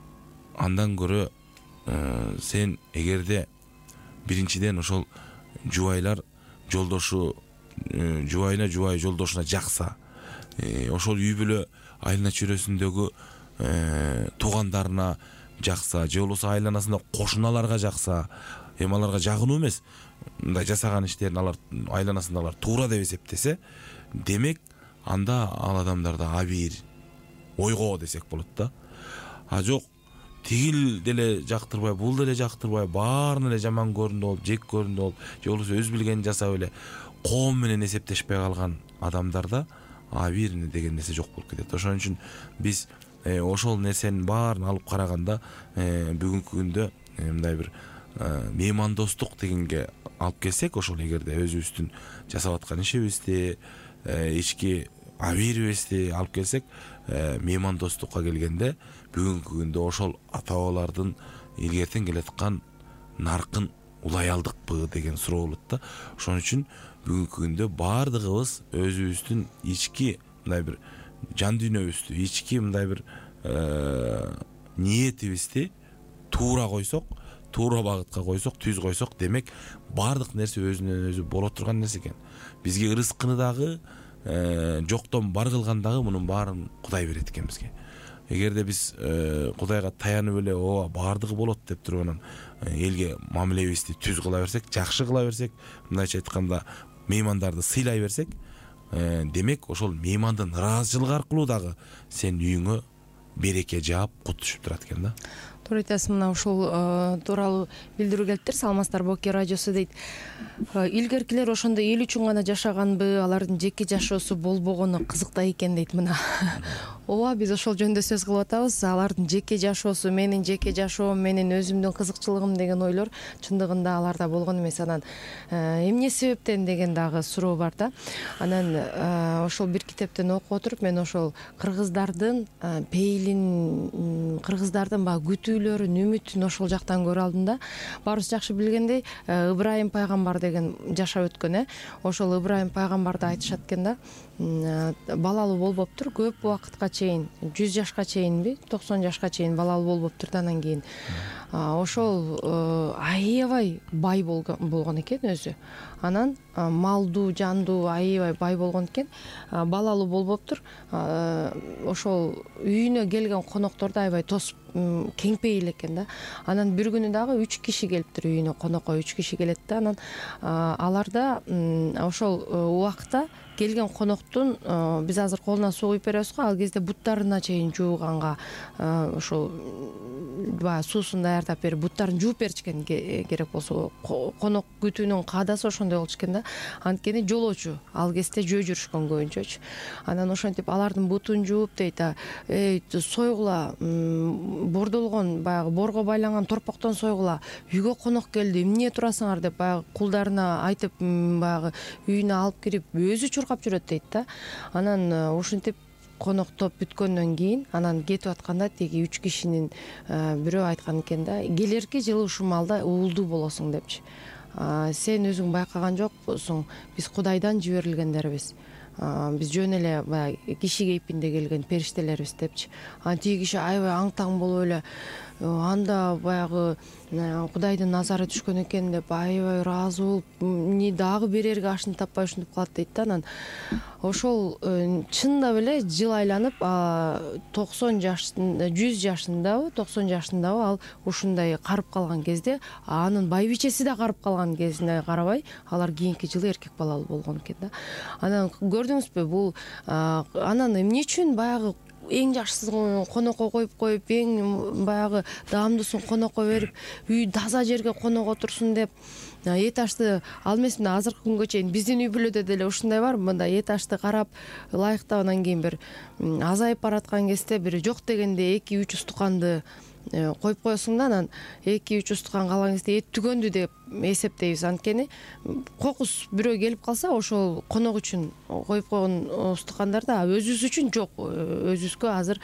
андан көрө сен эгерде биринчиден ошол жубайлар жолдошу, жубайына жубай жолдошуна жакса, ошол үй бүлө айылына чөйрөсүндөгү туугандарына жакса, же болбосо айланасында кошуналарга жакса, эми аларга жагынуу эмес, мындай жасаган иштерин алар айланасындагылар туура деп эсептесе, демек анда ал адамдарда абийир ойгоо десек болот да. А жок, тигил деле жактырбай, бул деле жактырбай, баарына эле жаман көрүндү болуп, жек көрүндү болуп, же болбосо өз билгенин жасап эле коом менен эсептешпей калган адамдарда абийир деген нерсе жок болуп кетет. Ошон үчүн биз ошол нерсенин баарын алып караганда бүгүнкү күндө мындай бир меймандостук дегенге алып келсек, ошол эгерде өзүбүздүн жасап аткан ишибизди, ички абийирибизди алып келсек, меймандостукка келгенде бүгүнкү күндө ошол ата бабалардын илгертен келаткан наркын улай алдыкпы деген суроо болот да. Ошон үчүн бүгүнкү күндө баардыгыбыз өзүбүздүн ички мындай бир жан дүйнөбүздү, ички мындай бир ниетибизди туура койсок, туура багытка койсок, түз койсок, демек баардык нерсе өзүнөн өзү боло турган нерсе экен. Бизге ырыскыны дагы, жоктон бар кылган дагы мунун баарын Кудай берет экен бизге. Эгерде биз Кудайга таянып эле ооба баардыгы болот деп туруп анан элге мамилебизди түз кыла берсек, жакшы кыла берсек, мындайча айтканда меймандарды сыйлай берсек, демек ошол меймандын ыраазычылыгы аркылуу дагы сен үйүңө береке жаап кут түшүп турат экен да. Туура айтасыз. Мына ушул тууралуу билдирүү келиптир. Саламатсыздар, Боке радиосу дейт. Илгеркилер ошондо эл үчүн гана жашаганбы, алардын жеке жашоосу болбогону кызыкта экен дейт. Мына ооба, биз ошол жөнүндө сөз кылып атабыз. Алардын жеке жашоосу, менин жеке жашоом, менин өзүмдүн кызыкчылыгым деген ойлор чындыгында аларда болгон эмес. Анан эмне себептен деген дагы суроо бар да. Анан ошол бир китептен окуп отуруп, мен ошол кыргыздардын пейилин, кыргыздардын баягы күтүүлөрүн, үмүтүн ошол жактан көрө алдым да. Баарыбыз жакшы билгендей, Ыбрайым пайгамбар деген жашап өткөн, э. Ошол Ыбрайым пайгамбарды айтышат экен да. Балалуу болбоптур, көп убакытка чейин, жүз жашка чейинби, токсон жашка чейин балалуу болбоптур да. Анан кийин ошол аябай бай болгон экен өзү. Анан малдуу, жандуу, аябай бай болгон экен. Балалуу болбоптур. Ошол үйүнө келген конокторду аябай тосуп кеңпей эле экен да. Анан бир күнү дагы үч киши келиптир үйүнө, конокко үч киши келет да. Анан аларда ошол убакта келген коноктун биз азыр колуна суу куюп беребиз го, ал кезде буттарына чейин жууганга ошол баягы суусун даярдап берип буттарын жууп беришкен керек болсо, конок күтүүнүн каадасы ошондой болчу экен да. Анткени жолоочу ал кезде жөө жүрүшкөн көбүнчөчү. Анан ошентип алардын бутун жууп дейт, эй сойгула, бордолгон баягы борго байланган торпоктон сойгула, үйгө конок келди, эмне турасыңар деп баягы кулдарына айтып, баягы үйүнө алып кирип өзү чуркап жүрөт дейт да. Анан ушинтип коноктоп бүткөндөн кийин анан кетип атканда тиги үч кишинин бирөө айткан экен да, келерки жылы ушул маалда уулдуу болосуң депчи. Сен өзүң байкаган жоксуң, биз Кудайдан жиберилгендербиз. Биз жөн эле баягы киши кейпинде келген периштелербиз депчи. Анан тиги киши аябай аң-таң болуп эле, анда баягы Кудайдын назары түшкөн экен деп аябай ыраазы болуп, эмне дагы берерге ашын таппай ушинтип калат дейт да. Анан ошол чындап эле жыл айланып токсон жашында, жүз жашындабы, токсон жашындабы ал ушундай карып калган кезде, анын байбичеси да карып калган кезине карабай, алар кийинки жылы эркек балалуу болгон экен да. Анан көрдүңүзбү, бул анан эмне үчүн баягы эң жакшысын конокко коюп коюп, эң баягы даамдуусун конокко берип, үй таза жерге конок отурсун деп этажды ал эмес, мына азыркы күнгө чейин биздин үй бүлөдө деле ушундай бар, мындай этажды карап ылайыктап, анан кийин бир азайып бараткан кезде бир жок дегенде эки үч устуканды коюп коесуң да, анан эки үч устукан калган кезде эт түгөндү деп эсептейбиз. Анткени кокус бирөө келип калса, ошол конок үчүн коюп койгон устукандар да өзүбүз үчүн жок, өзүбүзгө азыр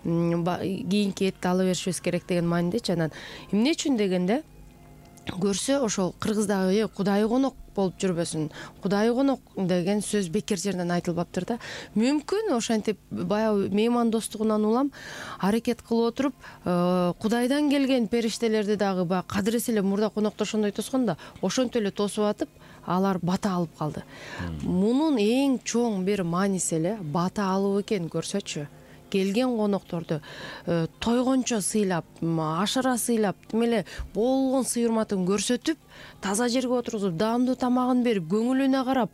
кийинки этти ала беришибиз керек деген маанидечи. Анан эмне үчүн дегенде, көрсө ошол кыргыздагы Кудайы конок болуп жүрбөсүн, Кудайы конок деген сөз бекер жерден айтылбаптыр да. Мүмкүн ошентип баягы меймандостугунан улам аракет кылып отуруп, Кудайдан келген периштелерди дагы баягы кадыресе эле мурда конокто ошондой тоскон да, ошентип эле тосуп атып, алар бата алып калды. Мунун эң чоң бир мааниси эле бата алуу экен, көрсөчү. Келген конокторду тойгончо сыйлап, ашыра сыйлап, тимеле болгон сый урматын көрсөтүп, таза жерге отургузуп, даамдуу тамагын берип, көңүлүнө карап,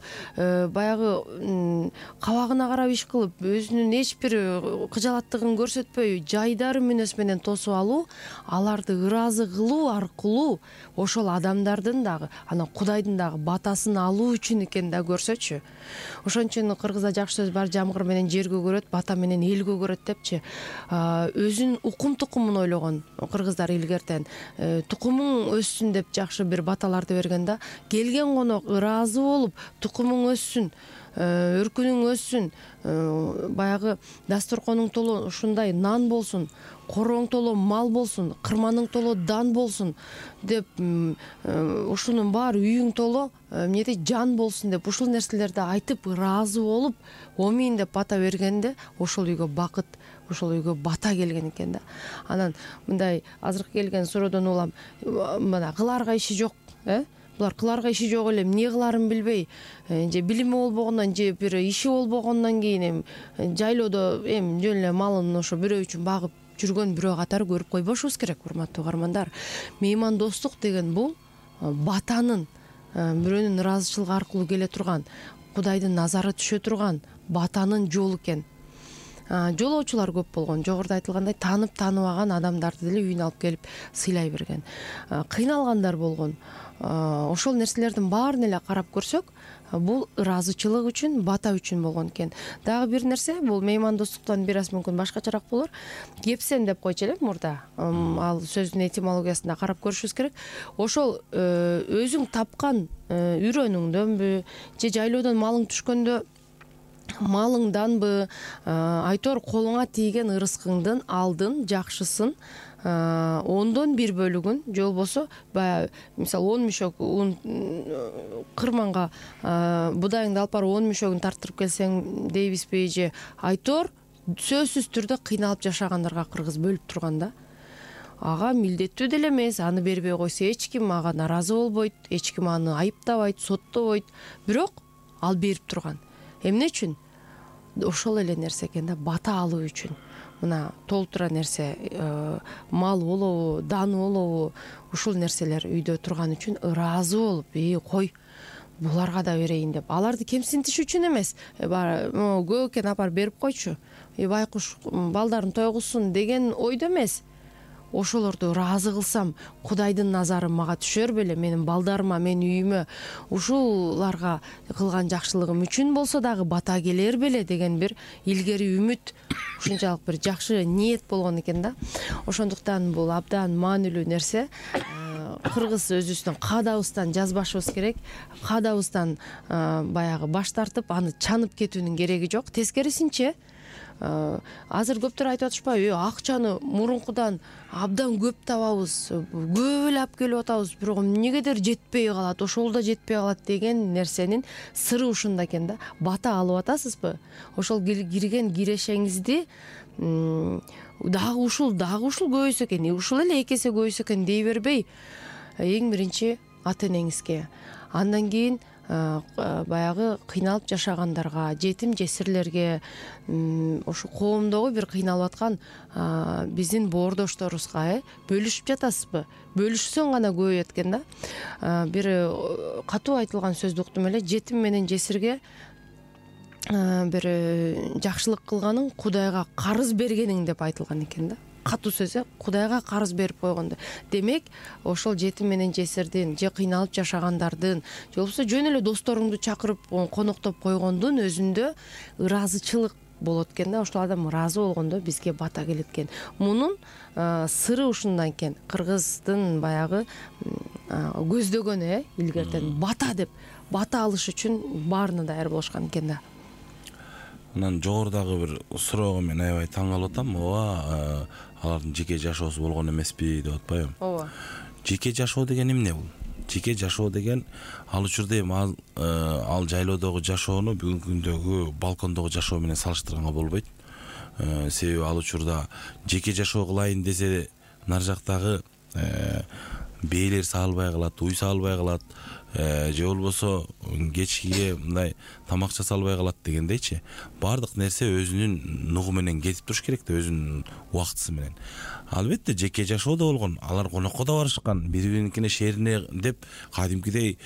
баягы кабагына карап иш кылып, өзүнүн эч бир кыжалаттыгын көрсөтпөй, жайдары мүнөз менен тосуп алуу, аларды ыраазы кылуу аркылуу ошол адамдардын дагы, анан Кудайдын дагы батасын алуу үчүн экен да, көрсөчү. Ошон үчүн кыргызда жакшы сөз бар, жамгыр менен жер көгөрөт, бата менен эл көгөрөт депчи. Өзүнүн укум тукумун ойлогон кыргыздар илгертен, тукумуң өссүн деп жакшы бир баталарды берген да. Келген конок ыраазы болуп, тукумуң өссүн, өркүнүң өссүн, баягы дасторконуң толо ушундай нан болсун, корооң толо мал болсун, кырманың толо дан болсун деп, ушунун баары үйүң толо эмне дейт, жан болсун деп, ушул нерселерди айтып ыраазы болуп, омин деп бата бергенде, ошол үйгө бакыт, ошол үйгө бата келген экен да. Анан мындай азыркы келген суроодон улам, мына кылаарга иши жок, э? Булар кылаарга иши жок эле, эмне кылаарын билбей, же билими болбогондон, же бир иши болбогондон кийин эми жайлоодо эми жөн эле малын ошо бирөө үчүн багып жүргөн бирөө катары көрүп койбошубуз керек, урматтуу угармандар. Меймандостук деген бул батанын, бирөөнүн ыраазычылыгы аркылуу келе турган, Кудайдын назары түшө турган батанын жолу экен. Жолоочулар көп болгон, жогоруда айтылгандай, таанып тааныбаган адамдарды деле үйүнө алып келип сыйлай берген. Кыйналгандар болгон. Ошол нерселердин баарын эле карап көрсөк, бул ыраазычылык үчүн, бата үчүн болгон экен. Дагы бир нерсе, бул меймандостуктан бир аз мүмкүн башкачараак болор. Кепсем деп койчу элем мурда. Ал сөздүн этимологиясында карап көрүшүбүз керек. Ошол өзүң тапкан үрөнүңдөнбү, же жайлоодон малың түшкөндө малыңданбы, айтор колуңа тийген ырыскыңдын алдын, жакшысын, ондон бир бөлүгүн, же болбосо баягы мисалы он мешок ун кырманга будайыңды алып барып он мешогун тарттырып келсең дейбизби, же айтор сөзсүз түрдө кыйналып жашагандарга кыргыз бөлүп турган да. Ага милдеттүү деле эмес, аны бербей койсо эч ким ага наразы болбойт, эч ким аны айыптабайт, соттобойт, бирок ал берип турган. Эмне үчүн? Ошол эле нерсе экен да, бата алуу үчүн. Мына толтура нерсе, мал болобу, дан болобу, ушул нерселер үйдө турган үчүн ыраазы болуп, "Эй, кой, буларга да берейин деп, аларды кемсинтиш үчүн эмес, көп экен апарып берип койчу, байкуш балдарын тойгузсун деген ойдо эмес. Ошолорду ыраазы кылсам Кудайдын назары мага түшөр беле, менин балдарыма, менин үйүмө ушуларга кылган жакшылыгым үчүн болсо дагы бата келер беле деген бир илгери үмүт, ушунчалык бир жакшы ниет болгон экен да. Ошондуктан бул абдан маанилүү нерсе. Кыргыз өзүбүздүн каадабыздан жазбашыбыз керек. Каадабыздан баягы баш тартып, аны чанып кетүүнүн кереги жок. Тескерисинче, азыр көптөр айтып атышпайбы, акчаны мурункудан абдан көп табабыз, көп эле алып келип атабыз, бирок эмнегедир жетпей калат, ошол да жетпей калат деген нерсенин сыры ушунда экен да. Бата алып атасызбы? Ошол кирген кирешеңизди дагы ушул, дагы ушул көбөйсө экен, ушул эле эки эсе көбөйсө экен дей бербей, эң биринчи ата энеңизге, андан кийин баягы кыйналып жашагандарга, жетим жесирлерге, ошо коомдогу бир кыйналып аткан биздин боордошторубузга бөлүшүп жатасызбы? Бөлүшсөң гана көбөйөт экен да. Бир катуу айтылган сөздү уктум эле, жетим менен жесирге бир жакшылык кылганың Кудайга карыз бергениң деп айтылган экен да. Катуу сөз, Кудайга карыз берип койгондо. Демек, ошол жетим менен жесирдин, же кыйналып жашагандардын, же болбосо жөн эле досторуңду чакырып коноктоп койгондун өзүндө ыраазычылык болот экен да. Ошол адам ыраазы болгондо бизге бата келет экен. Мунун сыры ушундан экен. Кыргыздын баягы көздөгөнү илгертен бата деп, бата алыш үчүн баарына даяр болушкан экен да. Анан жогорудагы бир суроого мен аябай таң калып атам. Ооба, алардын жеке жашоосу болгон эмеспи деп атпайбы? Ооба. Жеке жашоо деген эмне бул? Жеке жашоо деген ал учурда эми ал жайлоодогу жашоону бүгүнкү күндөгү балкондогу жашоо менен салыштырганга болбойт. Себеби ал учурда жеке жашоо кылайын десе, нар жактагы бээлер саалбай калат, уй саалбай калат, же болбосо кечкиге мындай тамак жасалбай калат дегендейчи. Баардык нерсе өзүнүн нугу менен кетип туруш керек да, өзүнүн убактысы менен. Албетте жеке жашоо да болгон, алар конокко да барышкан, бири-биринкине шерине деп кадимкидей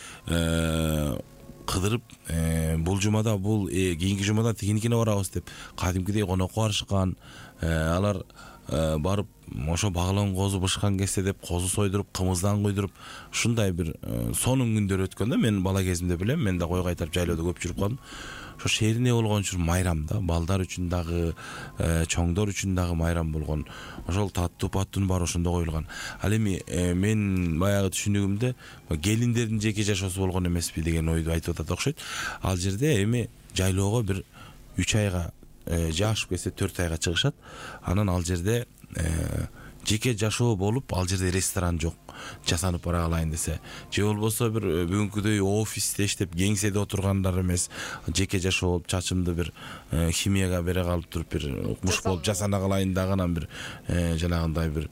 кыдырып, бул жумада бул, кийинки жумада тигиникине барабыз деп кадимкидей конокко барышкан. Алар барып ошо баглан козу бышкан кезде деп козу сойдуруп, кымыздан куйдуруп, ушундай бир сонун күндөр өткөн да. Мен бала кезимде билем, мен да кой кайтарып жайлоодо көп жүрүп калдым. Ошо шерине болгон үчүн майрам да, балдар үчүн дагы, чоңдор үчүн дагы майрам болгон. Ошол таттуу паттуу баары ошондо коюлган. Ал эми мен баягы түшүнүгүмдө келиндердин жеке жашоосу болгон эмеспи деген ойду айтып атат окшойт. Ал жерде эми жайлоого бир үч айга же ашып кетсе төрт айга чыгышат. Анан ал жерде жеке жашоо болуп, ал жерде ресторан жок, жасанып бара калайын десе, же болбосо бир бүгүнкүдөй офисте иштеп кеңседе отургандар эмес, жеке жашоо болуп, чачымды бир химияга бере калып туруп, бир муш болуп жасана калайын дагы, анан бир жанагындай бир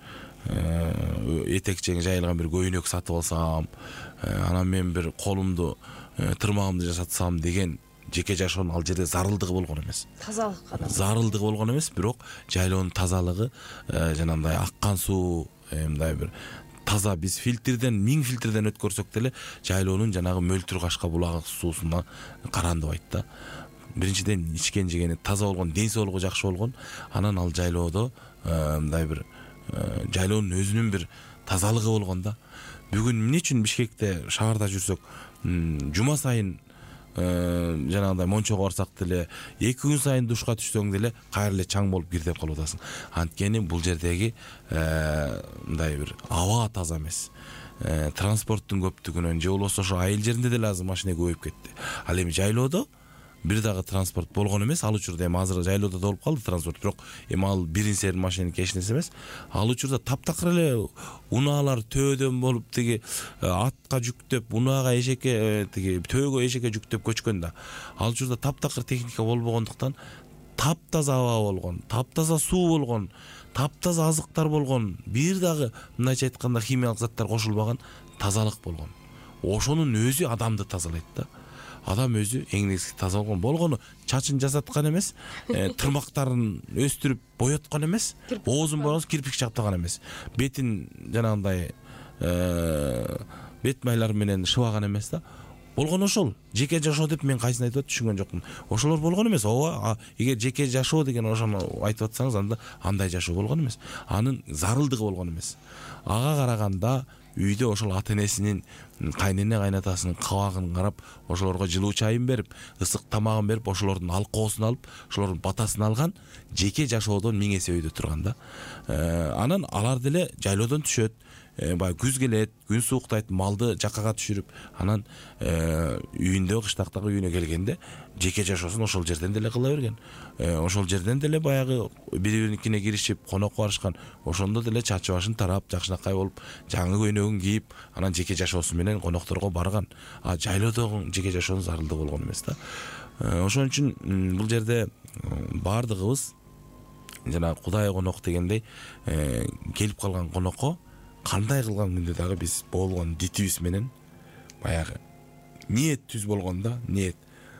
этекчең жайылган бир көйнөк сатып алсам, анан мен бир колумду, тырмагымды жасатсам деген жеке жашоонун ал жерде зарылдыгы болгон эмес. Тазалык гана. Зарылдыгы болгон эмес, бирок жайлоонун тазалыгы, жанагындай аккан суу, мындай бир таза, биз фильтрден, миң фильтрден өткөрсөк деле жайлоонун жанагы мөлтүр кашка булагы суусунан карандыбайт да. Биринчиден ичкен жегени таза болгон, ден соолугу жакшы болгон, анан ал жайлоодо мындай бир жайлоонун өзүнүн бир тазалыгы болгон да. Бүгүн эмне үчүн Бишкекте, шаарда жүрсөк, жума сайын жанагындай мончого барсак деле, эки күн сайын душка түшсөң деле кайра эле чаң болуп кир деп калып атасың. Анткени бул жердеги мындай бир аба таза эмес. Транспорттун көптүгүнөн, же болбосо ошо айыл жеринде деле азыр машина көбөйүп кетти. Ал эми жайлоодо бир дагы транспорт болгон эмес. Ал учурда эми азыр жайлоодо да болуп калды транспорт, бирок эми ал бирин серин машинеки эч нерсе эмес. Ал учурда таптакыр эле унаалар төөдөн болуп, тиги атка жүктөп, унаага эшекке, тиги төөгө эшекке жүктөп көчкөн да. Ал учурда таптакыр техника болбогондуктан таптаза аба болгон, таптаза суу болгон, таптаза азыктар болгон, бир дагы мындайча айтканда химиялык заттар кошулбаган тазалык болгон. Ошонун өзү адамды тазалайт да. Адам өзү эң негизги таза болгон. Болгону чачын жасаткан эмес, тырмактарын өстүрүп бояткан эмес, оозун бояган, кирпич чаптаган эмес, бетин жанагындай бет майлар менен шыбаган эмес да. болгон ошол жеке жашоо деп мен кайсын айтып атып түшүнгөн жокмун. Ошолор болгон эмес. Ооба, эгер жеке жашоо деген ошону айтып атсаңыз, анда андай жашоо болгон эмес. Анын зарылдыгы болгон эмес. Ага караганда үйдө ошол ата энесинин, кайнене кайнатасынын кабагын карап, ошолорго жылуу чайын берип, ысык тамагын берип, ошолордун алкоосун алып, ошолордун батасын алган жеке жашоодон миң эсе өйдө турганда. Анан алар деле жайлоодон түшөт. Баягы күз келет, күн сууктайт, малды жаккага түшүрүп, анан үйүндө, кыштактагы үйүнө келгенде жеке жашоосун ошол жерден деле кыла берген. Ошол жерден деле баягы бири-бириникине киришип, конокко барышкан. Ошондо деле чачы башын тарап, жакшынакай болуп, жаңы көйнөгүн кийип, анан жеке жашоосу менен конокторго барган. А жайлоодогу жеке жашоонун зарылдыгы болгон эмес да. Ошон үчүн бул жерде баардыгыбыз жана Кудай конок дегендей келип калган конокко кандай кылган күндө дагы биз болгон дитибиз менен баягы ниет түз болгондо, ниет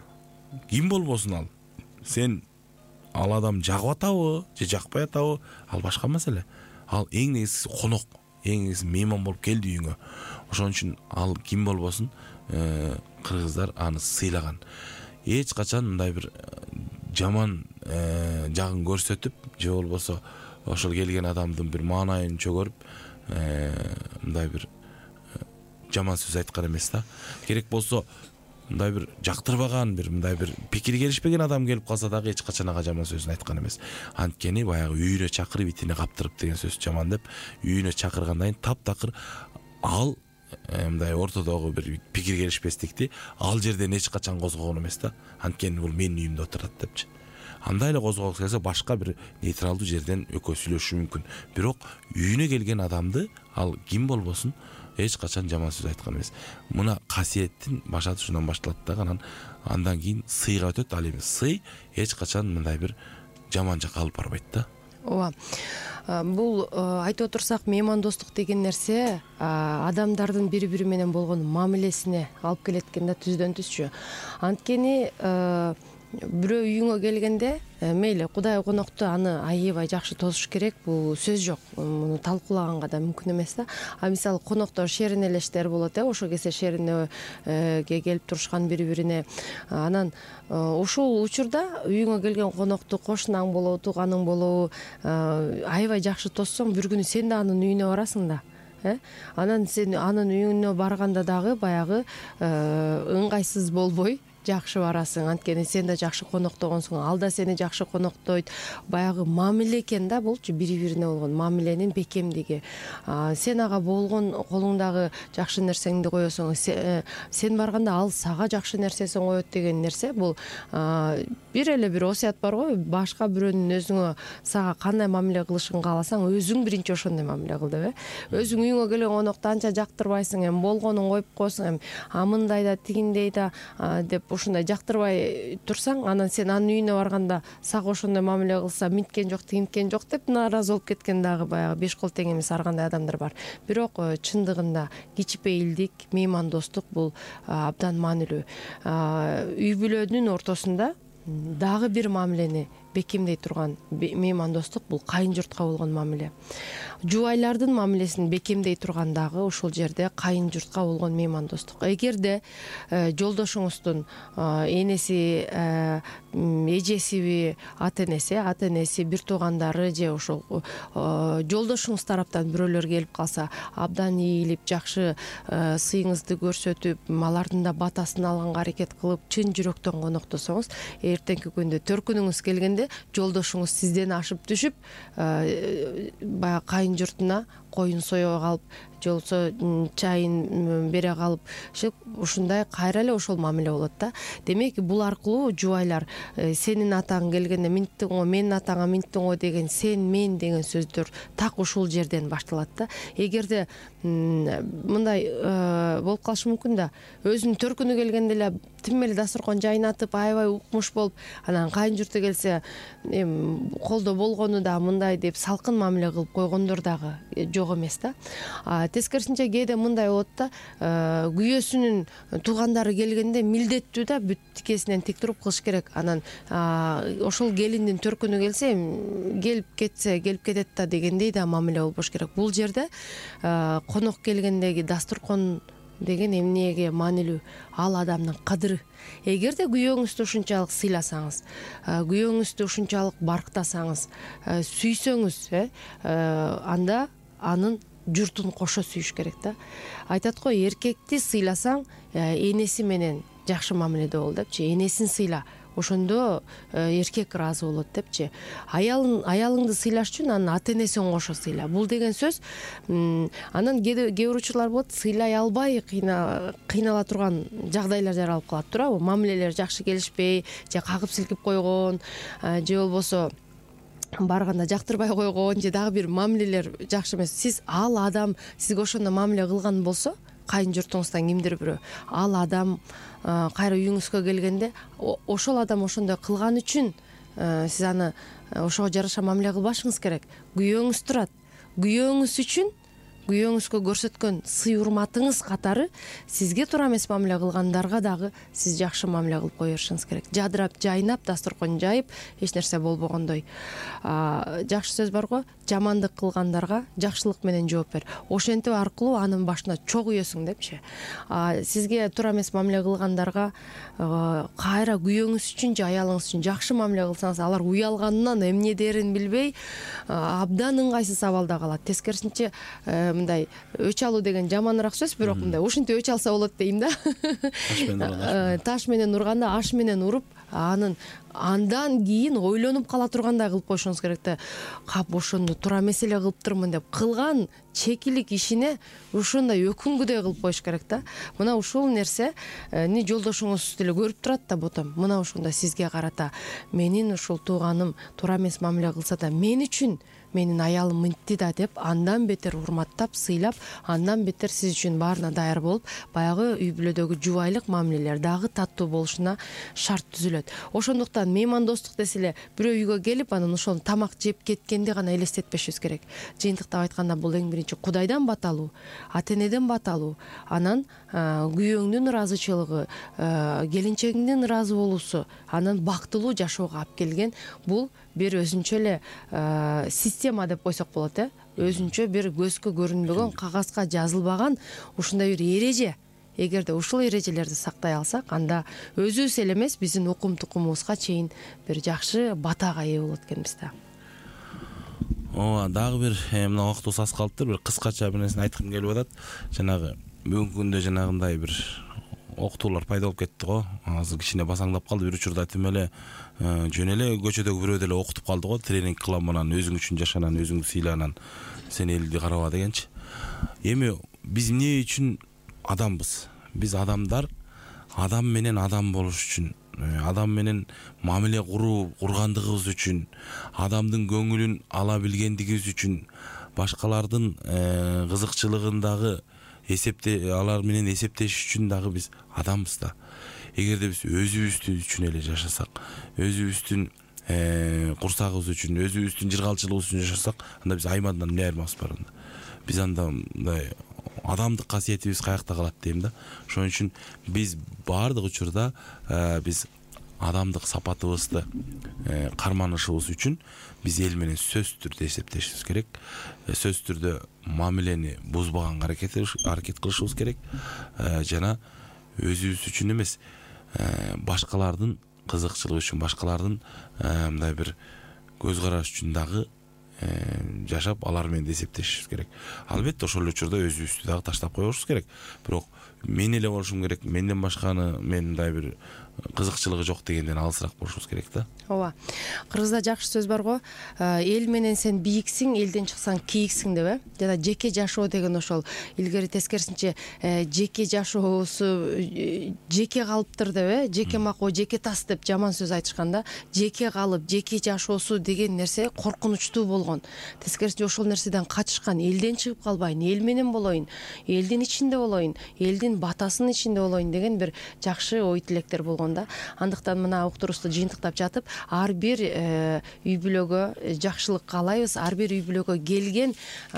ким болбосун ал, сен ал адам жагып атабы же жакпай атабы, ал башка маселе. Ал эң негизгиси конок, эң негизгиси мейман болуп келди үйүңө. Ошон үчүн ал ким болбосун кыргыздар аны сыйлаган. Эч качан мындай бир жаман жагын көрсөтүп же болбосо ошол келген адамдын бир маанайын чөгөрүп мындай бир жаман сөз айткан эмес да. Керек болсо мындай бир жактырбаган, бир мындай бир пикири келишпеген адам келип калса дагы эч качан ага жаман сөзүн айткан эмес. Анткени баягы үйүнө чакырып итине каптырып деген сөз жаман деп, үйүнө чакыргандан кийин таптакыр ал мындай ортодогу бир пикир келишпестикти ал жерден эч качан козгогон эмес да. Анткени бул менин үйүмдө отурат депчи. Андай эле козгогусы келсе башка бир нейтралдуу жерден экөө сүйлөшүшү мүмкүн. Бирок үйүнө келген адамды ал ким болбосун эч качан жаман сөз айткан эмес. Мына касиеттин башаты ушундан башталат дагы, анан андан кийин сыйга өтөт. Ал эми сый эч качан мындай бир жаман жакка алып барбайт да. Ооба. Бул айтып отурсак, меймандостук деген нерсе адамдардын бири-бири менен болгон мамилесине алып келет экен да, түздөн түзчү. Анткени бирөө үйүңө келгенде мейли Кудай конокту аны аябай жакшы тосуш керек, бул сөз жок. Муну талкуулаганга да мүмкүн эмес да. А мисалы коноктор шеринелештер болот, э, ошо кезде шеринеге келип турушкан бири-бирине. Анан ушул учурда үйүңө келген конокту кошунаң болобу, тууганың болобу аябай жакшы тоссоң, бир күнү сен да анын үйүнө барасың да. Анан сен анын үйүнө барганда дагы баягы ыңгайсыз болбой жакшы барасың. Анткени сен да жакшы коноктогонсуң, ал да сени жакшы коноктойт. Баягы мамиле экен да, булчу бири-бирине болгон мамиленин бекемдиги. Сен ага болгон колуңдагы жакшы нерсеңди коесуң, сен барганда ал сага жакшы нерсесин коет деген нерсе, бул бир эле бир осуят бар го, башка бирөөнүн өзүңө сага кандай мамиле кылышын кааласаң, өзүң биринчи ошондой мамиле кыл деп, э. Өзүң үйүңө келген конокто анча жактырбайсың, эми болгонун коюп коесуң, эми а мындай да тигиндей да деп ушундай жактырбай турсаң, анан сен анын үйүнө барганда сага ошондой мамиле кылса, минткен жок, тигинткен жок деп нааразы болуп кеткен дагы баягы беш кол тең эмес ар кандай адамдар бар. Бирок чындыгында кичипейилдик, меймандостук бул абдан маанилүү. Үй бүлөнүн ортосунда дагы бир мамилени бекемдей турган меймандостук бул кайын журтка болгон мамиле. Жубайлардын мамилесин бекемдей турган дагы ушул жерде кайын журтка болгон меймандостук. Эгерде жолдошуңуздун энеси, эжесиби, ата энеси, ата энеси, бир туугандары же ошол жолдошуңуз тараптан бирөөлөр келип калса, абдан ийилип, жакшы сыйыңызды көрсөтүп, алардын да батасын алганга аракет кылып, чын жүрөктөн коноктосоңуз, эртеңки күндө төркүнүңүз келгенде жолдошуңуз сизден ашып түшүп, баягы кайын журтуна коюн соёо калып, же болбосо чайын бере калып, ушундай кайра эле ошол мамиле болот да. Демек, бул аркылуу жубайлар сенин атаң келгенде минттиң го, менин атаңа минттиң го деген сен, мен деген сөздөр так ушул жерден башталат да. Эгерде мындай болуп калышы мүмкүн да, өзүнүн төркүнү келгенде эле тим эле дасторкон жайнатып, аябай укмуш болуп, анан кайын журту келсе, эми колдо болгону да мындай деп салкын мамиле кылып койгондор дагы жок эмес да. Тескерисинче кээде мындай болот да, күйөөсүнүн туугандары келгенде милдеттүү да бүт тикесинен тик туруп кылыш керек. Анан ошол келиндин төркүнү келсе, келип кетсе, келип кетет да дегендей да мамиле болбош керек. Бул жерде конок келгендеги дасторкон деген эмнеге маанилүү? Ал адамдын кадыры. Эгерде күйөөңүздү ушунчалык сыйласаңыз, күйөөңүздү ушунчалык барктасаңыз, сүйсөңүз, анда анын журтун кошо сүйүш керек да. Айтат го, эркекти сыйласаң, энеси менен жакшы мамиледе бол депчи. Энесин сыйла, ошондо эркек ыраазы болот депчи. Аялын аялыңды сыйлаш үчүн анын ата энесин кошо сыйла. Бул деген сөз. Анан кээ бир учурлар болот, сыйлай албай кыйнала турган жагдайлар жаралып калат, туурабы? Мамилелер жакшы келишпей, же кагып силкип койгон, же болбосо барганда жактырбай койгон, же дагы бир мамилелер жакшы эмес. Сиз ал адам сизге ошондо мамиле кылган болсо, кайын журтуңуздан кимдир бирөө, ал адам кайра үйүңүзгө келгенде ошол адам ошондой кылган үчүн сиз аны ошого жараша мамиле кылбашыңыз керек. Күйөөңүз турат. Күйөөңүз үчүн күйөөңүзгө көрсөткөн сый урматыңыз катары сизге туура эмес мамиле кылгандарга дагы сиз жакшы мамиле кылып кое беришиңиз керек. Жадырап, жайнап, дасторкон жайып, эч нерсе болбогондой. Жакшы сөз бар го, жамандык кылгандарга жакшылык менен жооп бер. Ошентип аркылуу анын башына чогуу үйөсүң депчи. Сизге туура эмес мамиле кылгандарга кайра күйөөңүз үчүн же аялыңыз үчүн жакшы мамиле кылсаңыз, алар уялганынан эмне дээрин билбей абдан ыңгайсыз абалда калат. Тескерисинче мындай өч алуу деген жаманыраак сөз, бирок мындай ушинтип өч алса болот дейм да. Таш менен урганда аш менен уруп, анын андан кийин ойлонуп кала тургандай кылып коюшуңуз керек да. Кап ошону туура эмес эле кылыптырмын деп кылган чекилик ишине ошондой өкүнгүдөй кылып коюш керек да. Мына ушул нерсени жолдошуңуз деле көрүп турат да, ботом. Мына ошондо сизге карата менин ушул тууганым туура эмес мамиле кылса да, мен үчүн менин аялым мынтти да деп андан бетер урматтап, сыйлап, андан бетер сиз үчүн баарына даяр болуп, баягы үй бүлөдөгү жубайлык мамилелер дагы таттуу болушуна шарт түзүлөт. Ошондуктан меймандостук десе эле бирөө үйгө келип, анан ошол тамак жеп кеткенди гана элестетпешибиз керек. Жыйынтыктап айтканда, бул эң биринчи Кудайдан бат алуу, ата энеден бат алуу, анан күйөөңдүн ыраазычылыгы, келинчегиңдин ыраазы болуусу, анан бактылуу жашоого алып келген бул бир өзүнчө эле система деп койсок болот, э? Өзүнчө бир көзгө көрүнбөгөн, кагазга жазылбаган ушундай бир эреже. Эгерде ушул эрежелерди сактай алсак, анда өзүбүз эле эмес, биздин укум тукумубузга чейин бир жакшы батага ээ болот экенбиз да. Ооба, дагы бир мына убактыбыз аз калыптыр, бир кыскача бир нерсени айткым келип атат. Жанагы бүгүнкү күндө жанагындай бир окутуулар пайда болуп кетти го. Азыр кичине басаңдап калды. Бир учурда тим эле жөн эле көчөдөгү бирөө деле окутуп калды го. Тренинг кылам, анан өзүң үчүн жашанан, өзүңдү сыйланан, сен элди караба дегенчи. Эми биз эмне үчүн адамбыз? Биз адамдар адам менен адам болуш үчүн, адам менен мамиле куруу кургандыгыбыз үчүн, адамдын көңүлүн ала билгендигибиз үчүн, башкалардын кызыкчылыгындагы эсепте алар менен эсептешиш үчүн дагы биз адамбыз да. Эгерде биз өзүбүз үчүн эле жашасак, өзүбүздүн курсагыбыз үчүн, өзүбүздүн жыргалчылыгыбыз үчүн жашасак, анда биз аймандан эмне айырмабыз бар анда? Биз анда мындай адамдык касиетибиз каякта калат дейм да. Ошон үчүн биз баардык учурда биз адамдык сапатыбызды карманышыбыз үчүн биз эл менен сөзсүз түрдө эсептешибиз керек. Сөзсүз түрдө мамилени бузбаганга аракет аракет кылышыбыз керек. Жана өзүбүз үчүн эмес, башкалардын кызыкчылыгы үчүн, башкалардын мындай бир көз караш үчүн дагы жашап, алар менен эсептешибиз керек. Албетте ошол учурда өзүбүздү дагы таштап коюшубуз керек. Бирок мен эле болушум керек, менден башканы мен мындай бир кызыкчылыгы жок дегенден алысыраак болушубуз керек да. Ооба. Кыргызда жакшы сөз бар го, эл менен сен бийиксиң, элден чыксаң кийиксиң деп, э? Жана жеке жашоо деген ошол илгери тескерисинче жеке жашоосу жеке калыптыр деп, э? Жеке макоо, жеке тас деп жаман сөз айтышканда, жеке калып, жеке жашоосу деген нерсе коркунучтуу болгон. Тескерисинче ошол нерседен качышкан, элден чыгып калбайын, эл менен болоюн, элдин ичинде болоюн, элдин батасынын ичинде болоюн деген бир жакшы ой тилектер болгон да. Андыктан мына уктурубузду жыйынтыктап жатып, ар бир үй бүлөгө жакшылык каалайбыз. Ар бир үй бүлөгө келген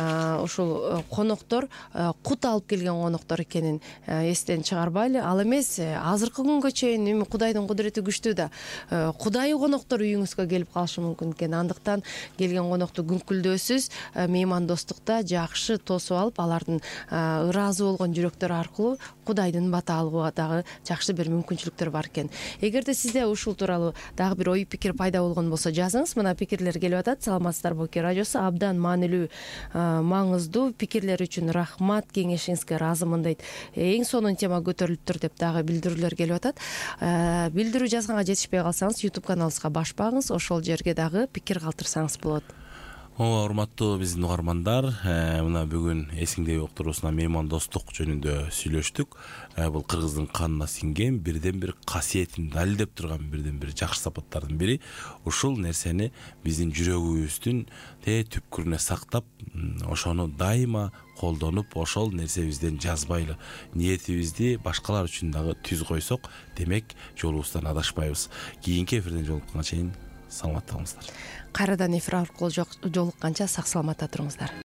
ушул коноктор кут алып келген коноктор экенин эстен чыгарбайлы. Ал эмес, азыркы күнгө чейин эми Кудайдын кудурети күчтүү да. Кудайы коноктор үйүңүзгө келип калышы мүмкүн экен. Андыктан келген конокту сыяктуу күңкүлдөөсүз меймандостукта жакшы тосуп алып, алардын ыраазы болгон жүрөктөрү аркылуу Кудайдын бата алууга дагы жакшы бир мүмкүнчүлүктөр бар экен. Эгерде сизде ушул тууралуу дагы бир ой пикир пайда болгон болсо жазыңыз. Мына пикирлер келип атат. Саламатсыздарбы, Оке радиосу. Абдан маанилүү, маңыздуу пикирлер үчүн рахмат, кеңешиңизге ыраазымын дейт. Эң сонун тема көтөрүлүптүр деп дагы билдирүүлөр келип атат. Билдирүү жазганга жетишпей калсаңыз, YouTube каналыбызга баш багыңыз, ошол жерге дагы пикир калтырсаңыз болот. Ооба, урматтуу биздин угармандар, мына бүгүн эсиңдеби уктуруусуна меймандостук жөнүндө сүйлөштүк. Бул кыргыздын канына сиңген бирден бир касиетин далилдеп турган бирден бир жакшы сапаттардын бири. Ушул нерсени биздин жүрөгүбүздүн түпкүрүнө сактап, ошону дайыма колдонуп, ошол нерсебизден жазбайлы, ниетибизди башкалар үчүн дагы түз койсок, демек жолубуздан адашпайбыз. Кийинки эфирден жолукканга чейин саламатта болуңуздар. Кайрадан эфир аркылуу жолукканча сак саламатта туруңуздар.